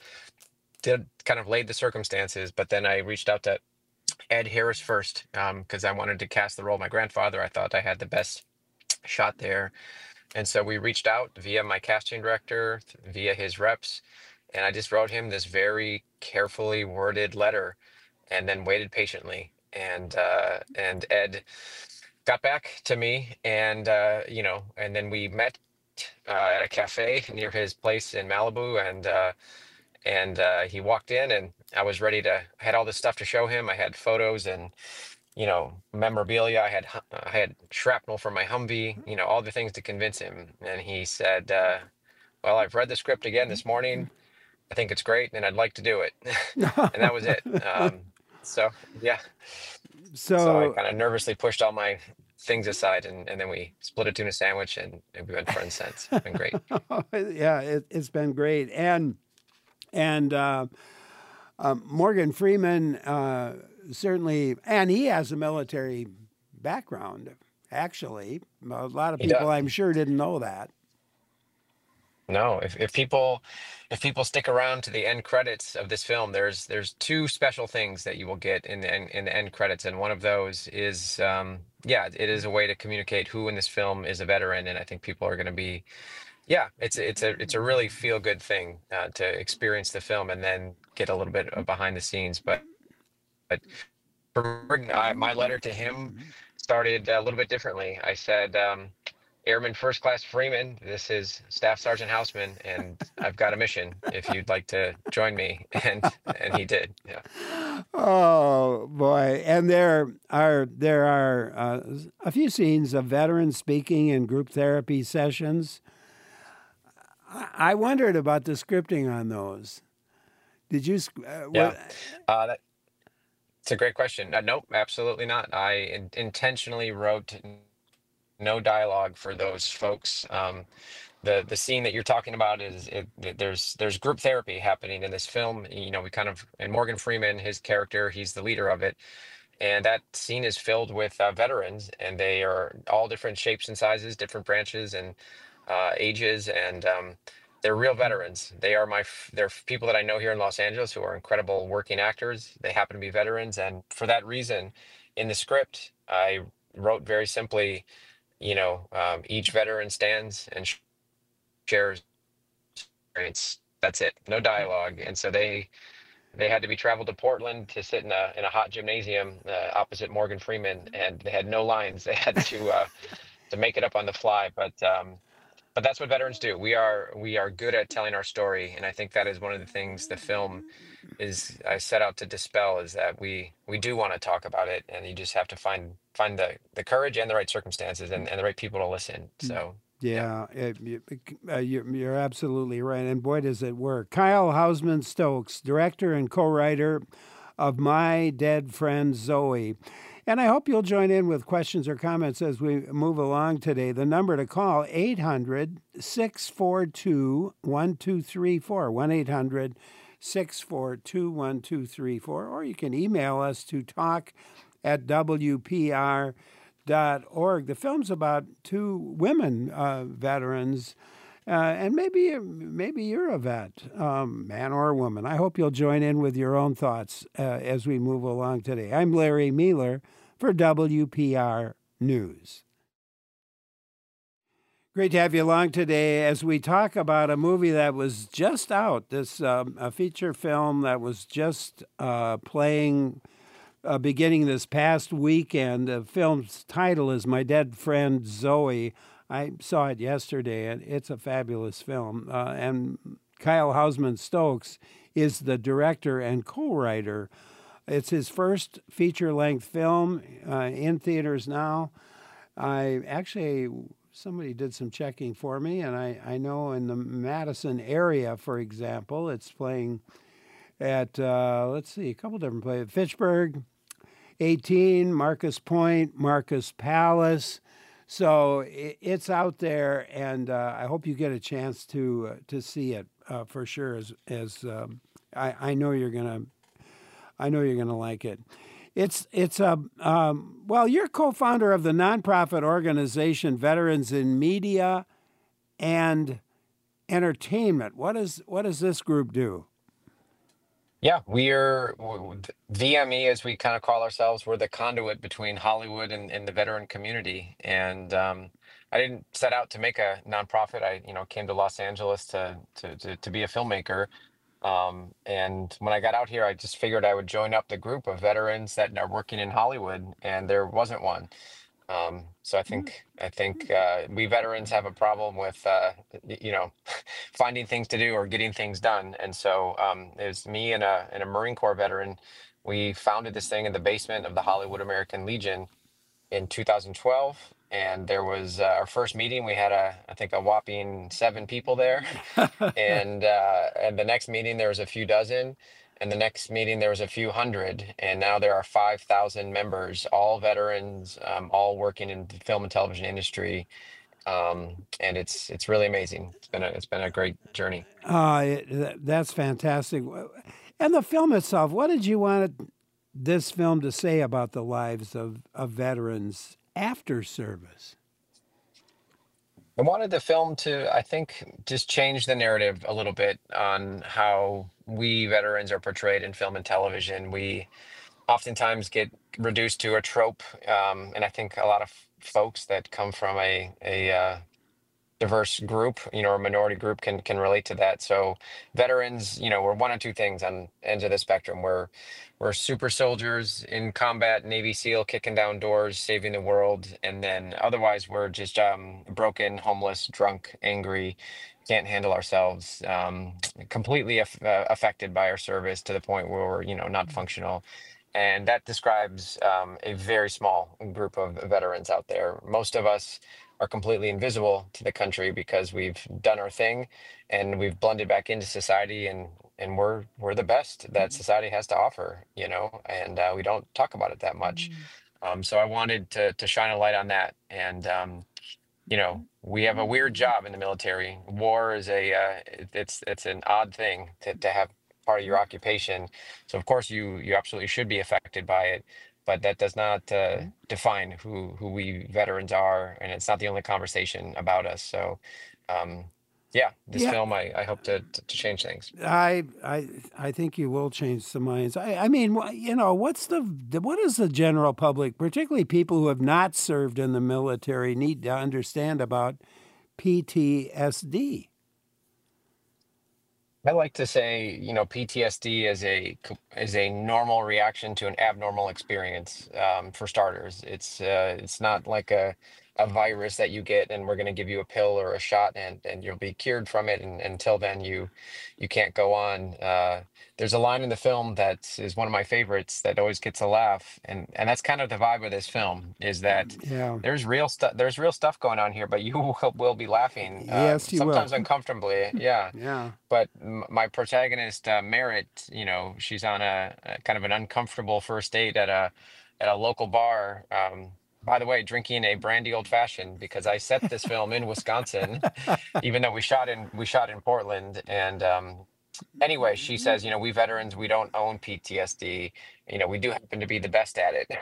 Speaker 21: laid the circumstances, but then I reached out to Ed Harris first, because I wanted to cast the role of my grandfather. I thought I had the best shot there. And so we reached out via my casting director, via his reps, and I just wrote him this very carefully worded letter and then waited patiently. And Ed got back to me, and and then we met at a cafe near his place in Malibu, and he walked in, and I was ready I had all this stuff to show him. I had photos and, memorabilia. I had shrapnel from my Humvee, all the things to convince him. And he said, well, I've read the script again this morning. I think it's great, and I'd like to do it. And that was it. So, yeah. So I kind of nervously pushed all my things aside, and then we split a tuna sandwich, and we've been friends since. It's been great.
Speaker 1: Yeah, it's been great. And Morgan Freeman, certainly, and he has a military background, actually. A lot of people, I'm sure, didn't know that.
Speaker 21: No, if people stick around to the end credits of this film, there's two special things that you will get in the end credits, and one of those is it is a way to communicate who in this film is a veteran, and I think people are going to be, it's a really feel good thing to experience the film and then get a little bit of behind the scenes. But my letter to him started a little bit differently. I said, Airman First Class Freeman, this is Staff Sergeant Houseman, and I've got a mission if you'd like to join me. And he did. Yeah.
Speaker 1: Oh boy. And there are a few scenes of veterans speaking in group therapy sessions. I wondered about the scripting on those. Did you?
Speaker 21: It's a great question. Nope, absolutely not. I intentionally wrote no dialogue for those folks. The scene that you're talking about there's group therapy happening in this film. And Morgan Freeman, his character, he's the leader of it. And that scene is filled with veterans, and they are all different shapes and sizes, different branches and ages, and they're real veterans. They're people that I know here in Los Angeles who are incredible working actors. They happen to be veterans, and for that reason, in the script, I wrote very simply, each veteran stands and shares experience. That's it, no dialogue. And so they had to be traveled to Portland to sit in a hot gymnasium opposite Morgan Freeman, and they had no lines. They had to to make it up on the fly, but that's what veterans do. We are good at telling our story, and I think that is one of the things the film is I set out to dispel, is that we do want to talk about it, and you just have to find the courage and the right circumstances and the right people to listen. So
Speaker 1: yeah, you're absolutely right, and boy, does it work. Kyle Hausman Stokes, director and co-writer of My Dead Friend Zoe. And I hope you'll join in with questions or comments as we move along today. The number to call, 800-642-1234, 1-800-642-1234, or you can email us to talk@wpr.org. The film's about two women veterans, and maybe you're a vet, man or woman. I hope you'll join in with your own thoughts as we move along today. I'm Larry Mealer for WPR News. Great to have you along today as we talk about a movie that was just out, a feature film that was just playing beginning this past weekend. The film's title is My Dead Friend Zoe. I saw it yesterday, and it's a fabulous film. And Kyle Hausman Stokes is the director and co-writer. It's his first feature-length film in theaters now. Somebody did some checking for me, and I know in the Madison area, for example, it's playing at, a couple different places. Fitchburg, 18, Marcus Point, Marcus Palace. So it's out there, and I hope you get a chance to see it for sure. I know you're gonna like it. It's you're co-founder of the nonprofit organization Veterans in Media and Entertainment. What does this group do?
Speaker 21: Yeah, we're VME, as we kind of call ourselves. We're the conduit between Hollywood and the veteran community. And I didn't set out to make a nonprofit. I came to Los Angeles to be a filmmaker. And when I got out here, I just figured I would join up the group of veterans that are working in Hollywood, and there wasn't one. So I think we veterans have a problem with finding things to do or getting things done. And so it was me and a Marine Corps veteran. We founded this thing in the basement of the Hollywood American Legion in 2012. And there was our first meeting. We had I think a whopping 7 people there, and the next meeting there was a few dozen, and the next meeting there was a few hundred, and now there are 5,000 members, all veterans, all working in the film and television industry, and it's really amazing. It's been a great journey.
Speaker 1: That's fantastic. And the film itself, what did you want this film to say about the lives of veterans after service?
Speaker 21: I wanted the film to, I think, just change the narrative a little bit on how we veterans are portrayed in film and television. We oftentimes get reduced to a trope, and I think a lot of folks that come from a diverse group, or a minority group can relate to that. So veterans, we're one of two things on ends of the spectrum. We're super soldiers in combat, Navy SEAL, kicking down doors, saving the world. And then otherwise we're just broken, homeless, drunk, angry, can't handle ourselves, completely affected by our service to the point where we're, not functional. And that describes a very small group of veterans out there. Most of us are completely invisible to the country because we've done our thing and we've blended back into society, and we're the best that society has to offer, and we don't talk about it that much. So I wanted to shine a light on that. And, we have a weird job in the military. War is it's an odd thing to have part of your occupation. So of course you absolutely should be affected by it, but that does not define who we veterans are, and it's not the only conversation about us. So, this film, I hope to change things.
Speaker 1: I think you will change some minds. I mean, what does the general public, particularly people who have not served in the military, need to understand about PTSD?
Speaker 21: I like to say, PTSD is a normal reaction to an abnormal experience. For starters, it's not like a a virus that you get, and we're going to give you a pill or a shot, and you'll be cured from it. And until then, you can't go on. There's a line in the film that is one of my favorites that always gets a laugh, and that's kind of the vibe of this film, is that
Speaker 1: Yeah.
Speaker 21: there's real stuff. There's real stuff going on here, but you will be laughing,
Speaker 1: Yes, you will.
Speaker 21: sometimes uncomfortably. Yeah.
Speaker 1: Yeah.
Speaker 21: But my protagonist, Merritt, she's on a kind of an uncomfortable first date at a local bar. By the way, drinking a brandy old fashioned, because I set this film in Wisconsin, even though we shot in Portland. And anyway, she says, we veterans, we don't own PTSD. We do happen to be the best at it.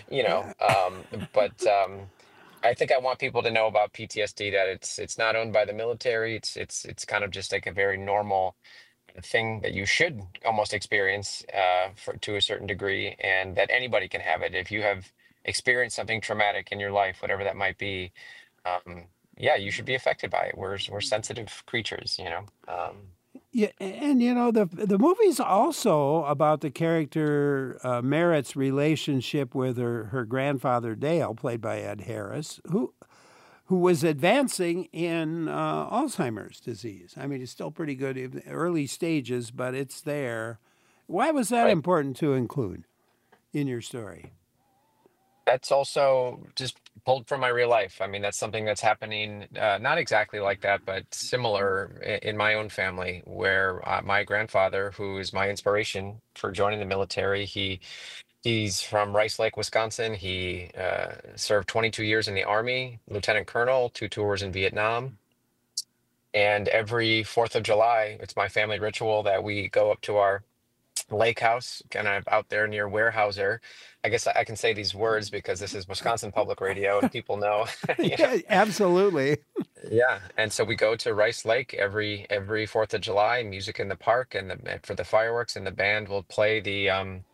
Speaker 21: But I think I want people to know about PTSD, that it's not owned by the military. It's kind of just like a very normal thing that you should almost experience to a certain degree, and that anybody can have it if you have experienced something traumatic in your life, whatever that might be. Yeah, you should be affected by it. We're sensitive creatures.
Speaker 1: Yeah, and the movie's also about the character Merritt's relationship with her grandfather Dale, played by Ed Harris, who was advancing in Alzheimer's disease. I mean, it's still pretty good in the early stages, but it's there. Why was that important to include in your story?
Speaker 21: That's also just pulled from my real life. I mean, that's something that's happening, not exactly like that, but similar in my own family, where my grandfather, who is my inspiration for joining the military, he's from Rice Lake, Wisconsin. He served 22 years in the Army, lieutenant colonel, 2 tours in Vietnam. And every 4th of July, it's my family ritual that we go up to our lake house, kind of out there near Weyerhaeuser. I guess I can say these words because this is Wisconsin Public Radio and people know.
Speaker 1: Yeah, absolutely.
Speaker 21: Yeah, and so we go to Rice Lake every 4th of July, music in the park, and for the fireworks, and the band will play the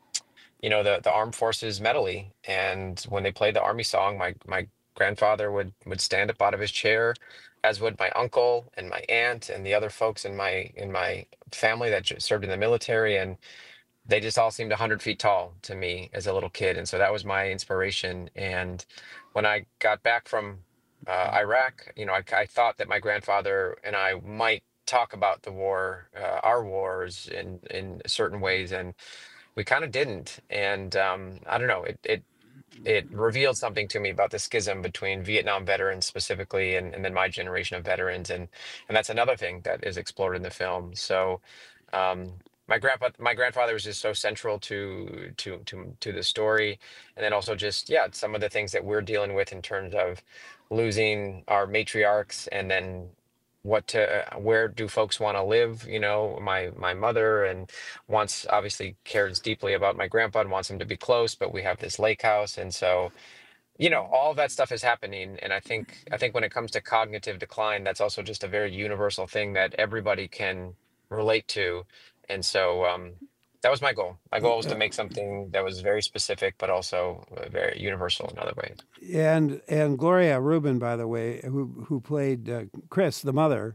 Speaker 21: Armed Forces medley. And when they play the Army song, my grandfather would stand up out of his chair, as would my uncle and my aunt and the other folks in my family that served in the military, and they just all seemed 100 feet tall to me as a little kid. And so that was my inspiration. And when I got back from Iraq, I thought that my grandfather and I might talk about the war, our wars in certain ways, and we kind of didn't. And I don't know, it revealed something to me about the schism between Vietnam veterans specifically and then my generation of veterans, and that's another thing that is explored in the film. So my grandfather was just so central to the story, and then also just some of the things that we're dealing with in terms of losing our matriarchs, and then where do folks want to live. My mother obviously cares deeply about my grandpa and wants him to be close, but we have this lake house, and so all that stuff is happening. And I think when it comes to cognitive decline, that's also just a very universal thing that everybody can relate to. And so that was my goal. My goal was to make something that was very specific, but also very universal in other ways.
Speaker 1: And Gloria Rubin, by the way, who played Chris, the mother,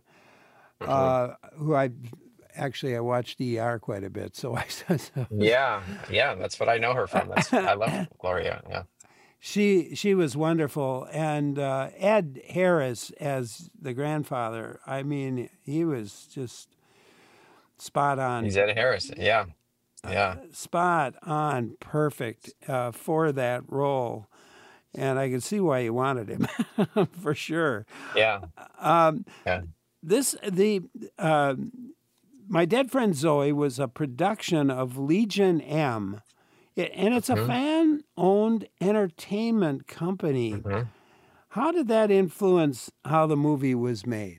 Speaker 1: who I watched ER quite a bit. So
Speaker 21: Yeah, that's what I know her from. I love Gloria. Yeah,
Speaker 1: she was wonderful, and Ed Harris as the grandfather. I mean, he was just spot on.
Speaker 21: He's Ed Harris. Yeah.
Speaker 1: Spot on, perfect for that role, and I can see why you wanted him for sure.
Speaker 21: Yeah.
Speaker 1: My Dead Friend Zoe was a production of Legion M, and it's a fan-owned entertainment company. Mm-hmm. How did that influence how the movie was made?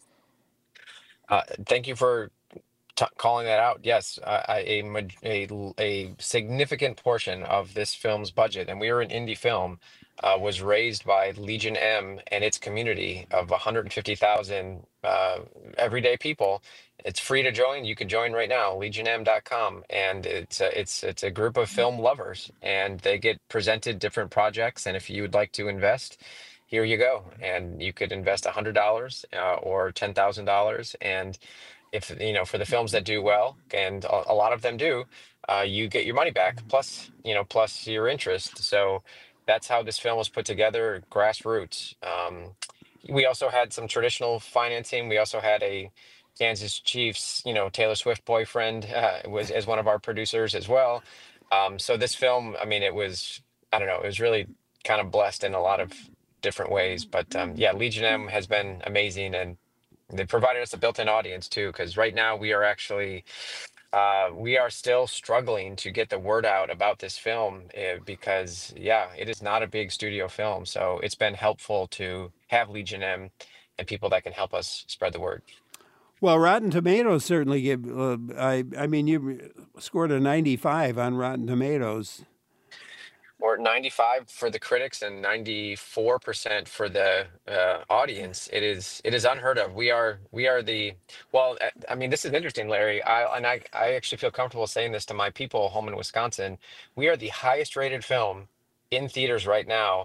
Speaker 21: Thank you for calling that out. Yes, a significant portion of this film's budget, and we were an indie film, was raised by Legion M and its community of 150,000 everyday people. It's free to join. You can join right now, legionm.com, and it's a group of film lovers, and they get presented different projects. And if you would like to invest, here you go, and you could invest $100 or $10,000, and if for the films that do well, and a lot of them do, you get your money back plus your interest. So that's how this film was put together, grassroots. We also had some traditional financing. We also had a Kansas Chiefs, Taylor Swift boyfriend was as one of our producers as well. So this film, I mean, it was, I don't know, it was really kind of blessed in a lot of different ways. But yeah, Legion M has been amazing, and they provided us a built-in audience too, because right now we are actually we are still struggling to get the word out about this film because, yeah, it is not a big studio film. So it's been helpful to have Legion M and people that can help us spread the word.
Speaker 1: Well, Rotten Tomatoes certainly gave. I mean, you scored a 95 on Rotten Tomatoes.
Speaker 21: Or 95 for the critics and 94% for the audience. It is unheard of. We are the, well, I mean, this is interesting, Larry. I actually feel comfortable saying this to my people home in Wisconsin. We are the highest rated film in theaters right now.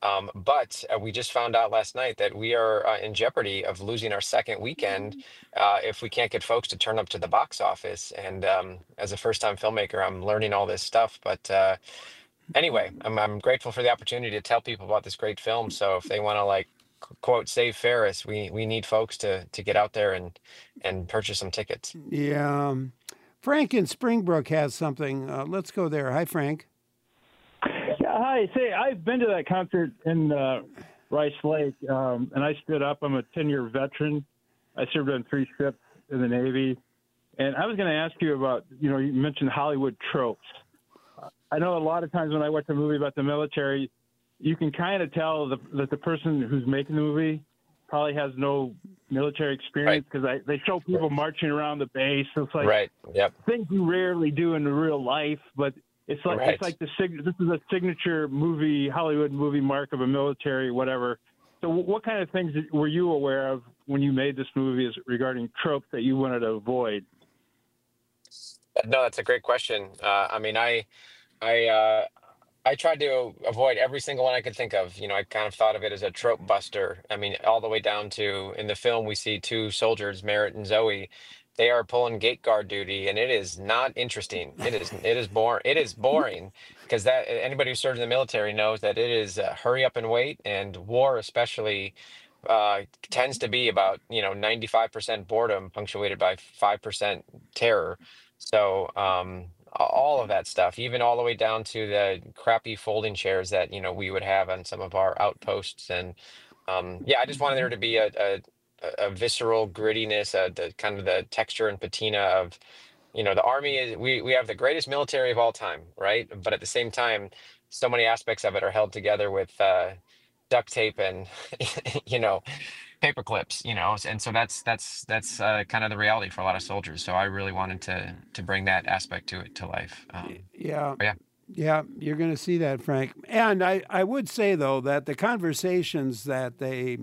Speaker 21: But we just found out last night that we are in jeopardy of losing our second weekend if we can't get folks to turn up to the box office. And as a first-time filmmaker, I'm learning all this stuff. But anyway, I'm grateful for the opportunity to tell people about this great film. So if they want to, like, quote, save Ferris, we need folks to get out there and purchase some tickets.
Speaker 1: Yeah. Frank in Springbrook has something. Let's go there. Hi, Frank.
Speaker 3: Yeah, hi. Say, I've been to that concert in Rice Lake, and I stood up. I'm a 10-year veteran. I served on 3 ships in the Navy. And I was going to ask you about, you mentioned Hollywood tropes. I know a lot of times when I watch a movie about the military, you can kind of tell that the person who's making the movie probably has no military experience because they show people marching around the base. So it's like things you rarely do in real life, but it's like this is a signature movie, Hollywood movie mark of a military, whatever. So what kind of things were you aware of when you made this movie regarding tropes that you wanted to avoid?
Speaker 21: No, that's a great question. I mean, I tried to avoid every single one I could think of. I kind of thought of it as a trope buster. I mean, all the way down to, in the film, we see 2 soldiers, Merritt and Zoe. They are pulling gate guard duty, and it is not interesting. It is boring. It is boring because that anybody who served in the military knows that it is hurry up and wait, and war especially tends to be about 95% boredom punctuated by 5% terror. So all of that stuff, even all the way down to the crappy folding chairs that we would have on some of our outposts, and I just wanted there to be a visceral grittiness, the kind of the texture and patina of, the Army is, we have the greatest military of all time, right? But at the same time, so many aspects of it are held together with duct tape and, paper clips, and so that's kind of the reality for a lot of soldiers. So I really wanted to bring that aspect to life.
Speaker 1: Yeah, you're going to see that, Frank. And I would say, though, that the conversations that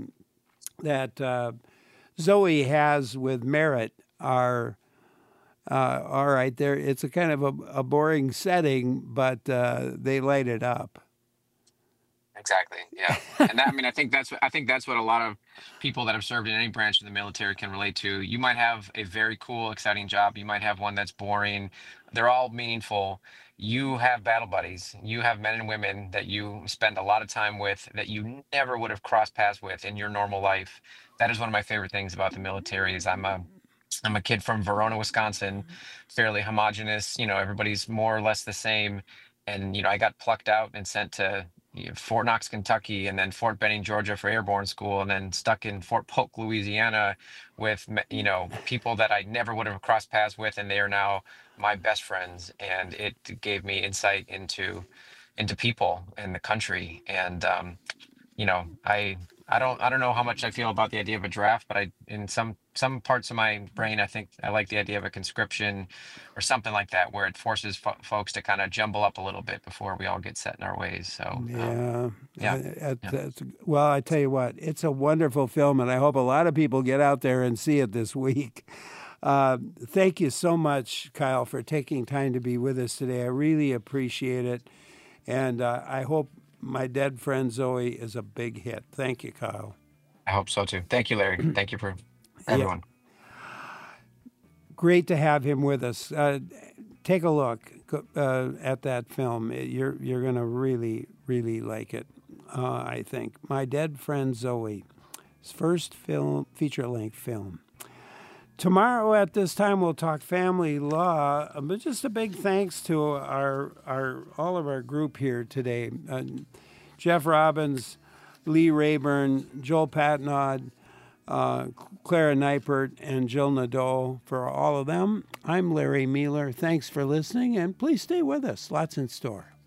Speaker 1: Zoe has with Merritt are all right. There, it's a kind of a boring setting, but they light it up.
Speaker 21: Exactly. Yeah. And I think that's what a lot of people that have served in any branch of the military can relate to. You might have a very cool, exciting job. You might have one that's boring. They're all meaningful. You have battle buddies. You have men and women that you spend a lot of time with that you never would have crossed paths with in your normal life. That is one of my favorite things about the military is I'm a kid from Verona, Wisconsin, fairly homogenous, everybody's more or less the same. And, I got plucked out and sent to Fort Knox, Kentucky, and then Fort Benning, Georgia for airborne school, and then stuck in Fort Polk, Louisiana with, people that I never would have crossed paths with, and they are now my best friends. And it gave me insight into people and the country. And, I don't know how much I feel about the idea of a draft, but in some parts of my brain, I think I like the idea of a conscription or something like that, where it forces folks to kind of jumble up a little bit before we all get set in our ways. So
Speaker 1: well, I tell you what, it's a wonderful film, and I hope a lot of people get out there and see it this week. Thank you so much, Kyle, for taking time to be with us today. I really appreciate it, and I hope My Dead Friend Zoe is a big hit. Thank you, Kyle.
Speaker 21: I hope so, too. Thank you, Larry. Thank you for everyone.
Speaker 1: Great to have him with us. Take a look. at that film. You're going to really, really like it, I think. My Dead Friend Zoe, his first feature-length film. Tomorrow at this time we'll talk family law, but just a big thanks to all of our group here today. Jeff Robbins, Lee Rayburn, Joel Patnod, Clara Neipert, and Jill Nadeau. For all of them, I'm Larry Mealer. Thanks for listening, and please stay with us. Lots in store.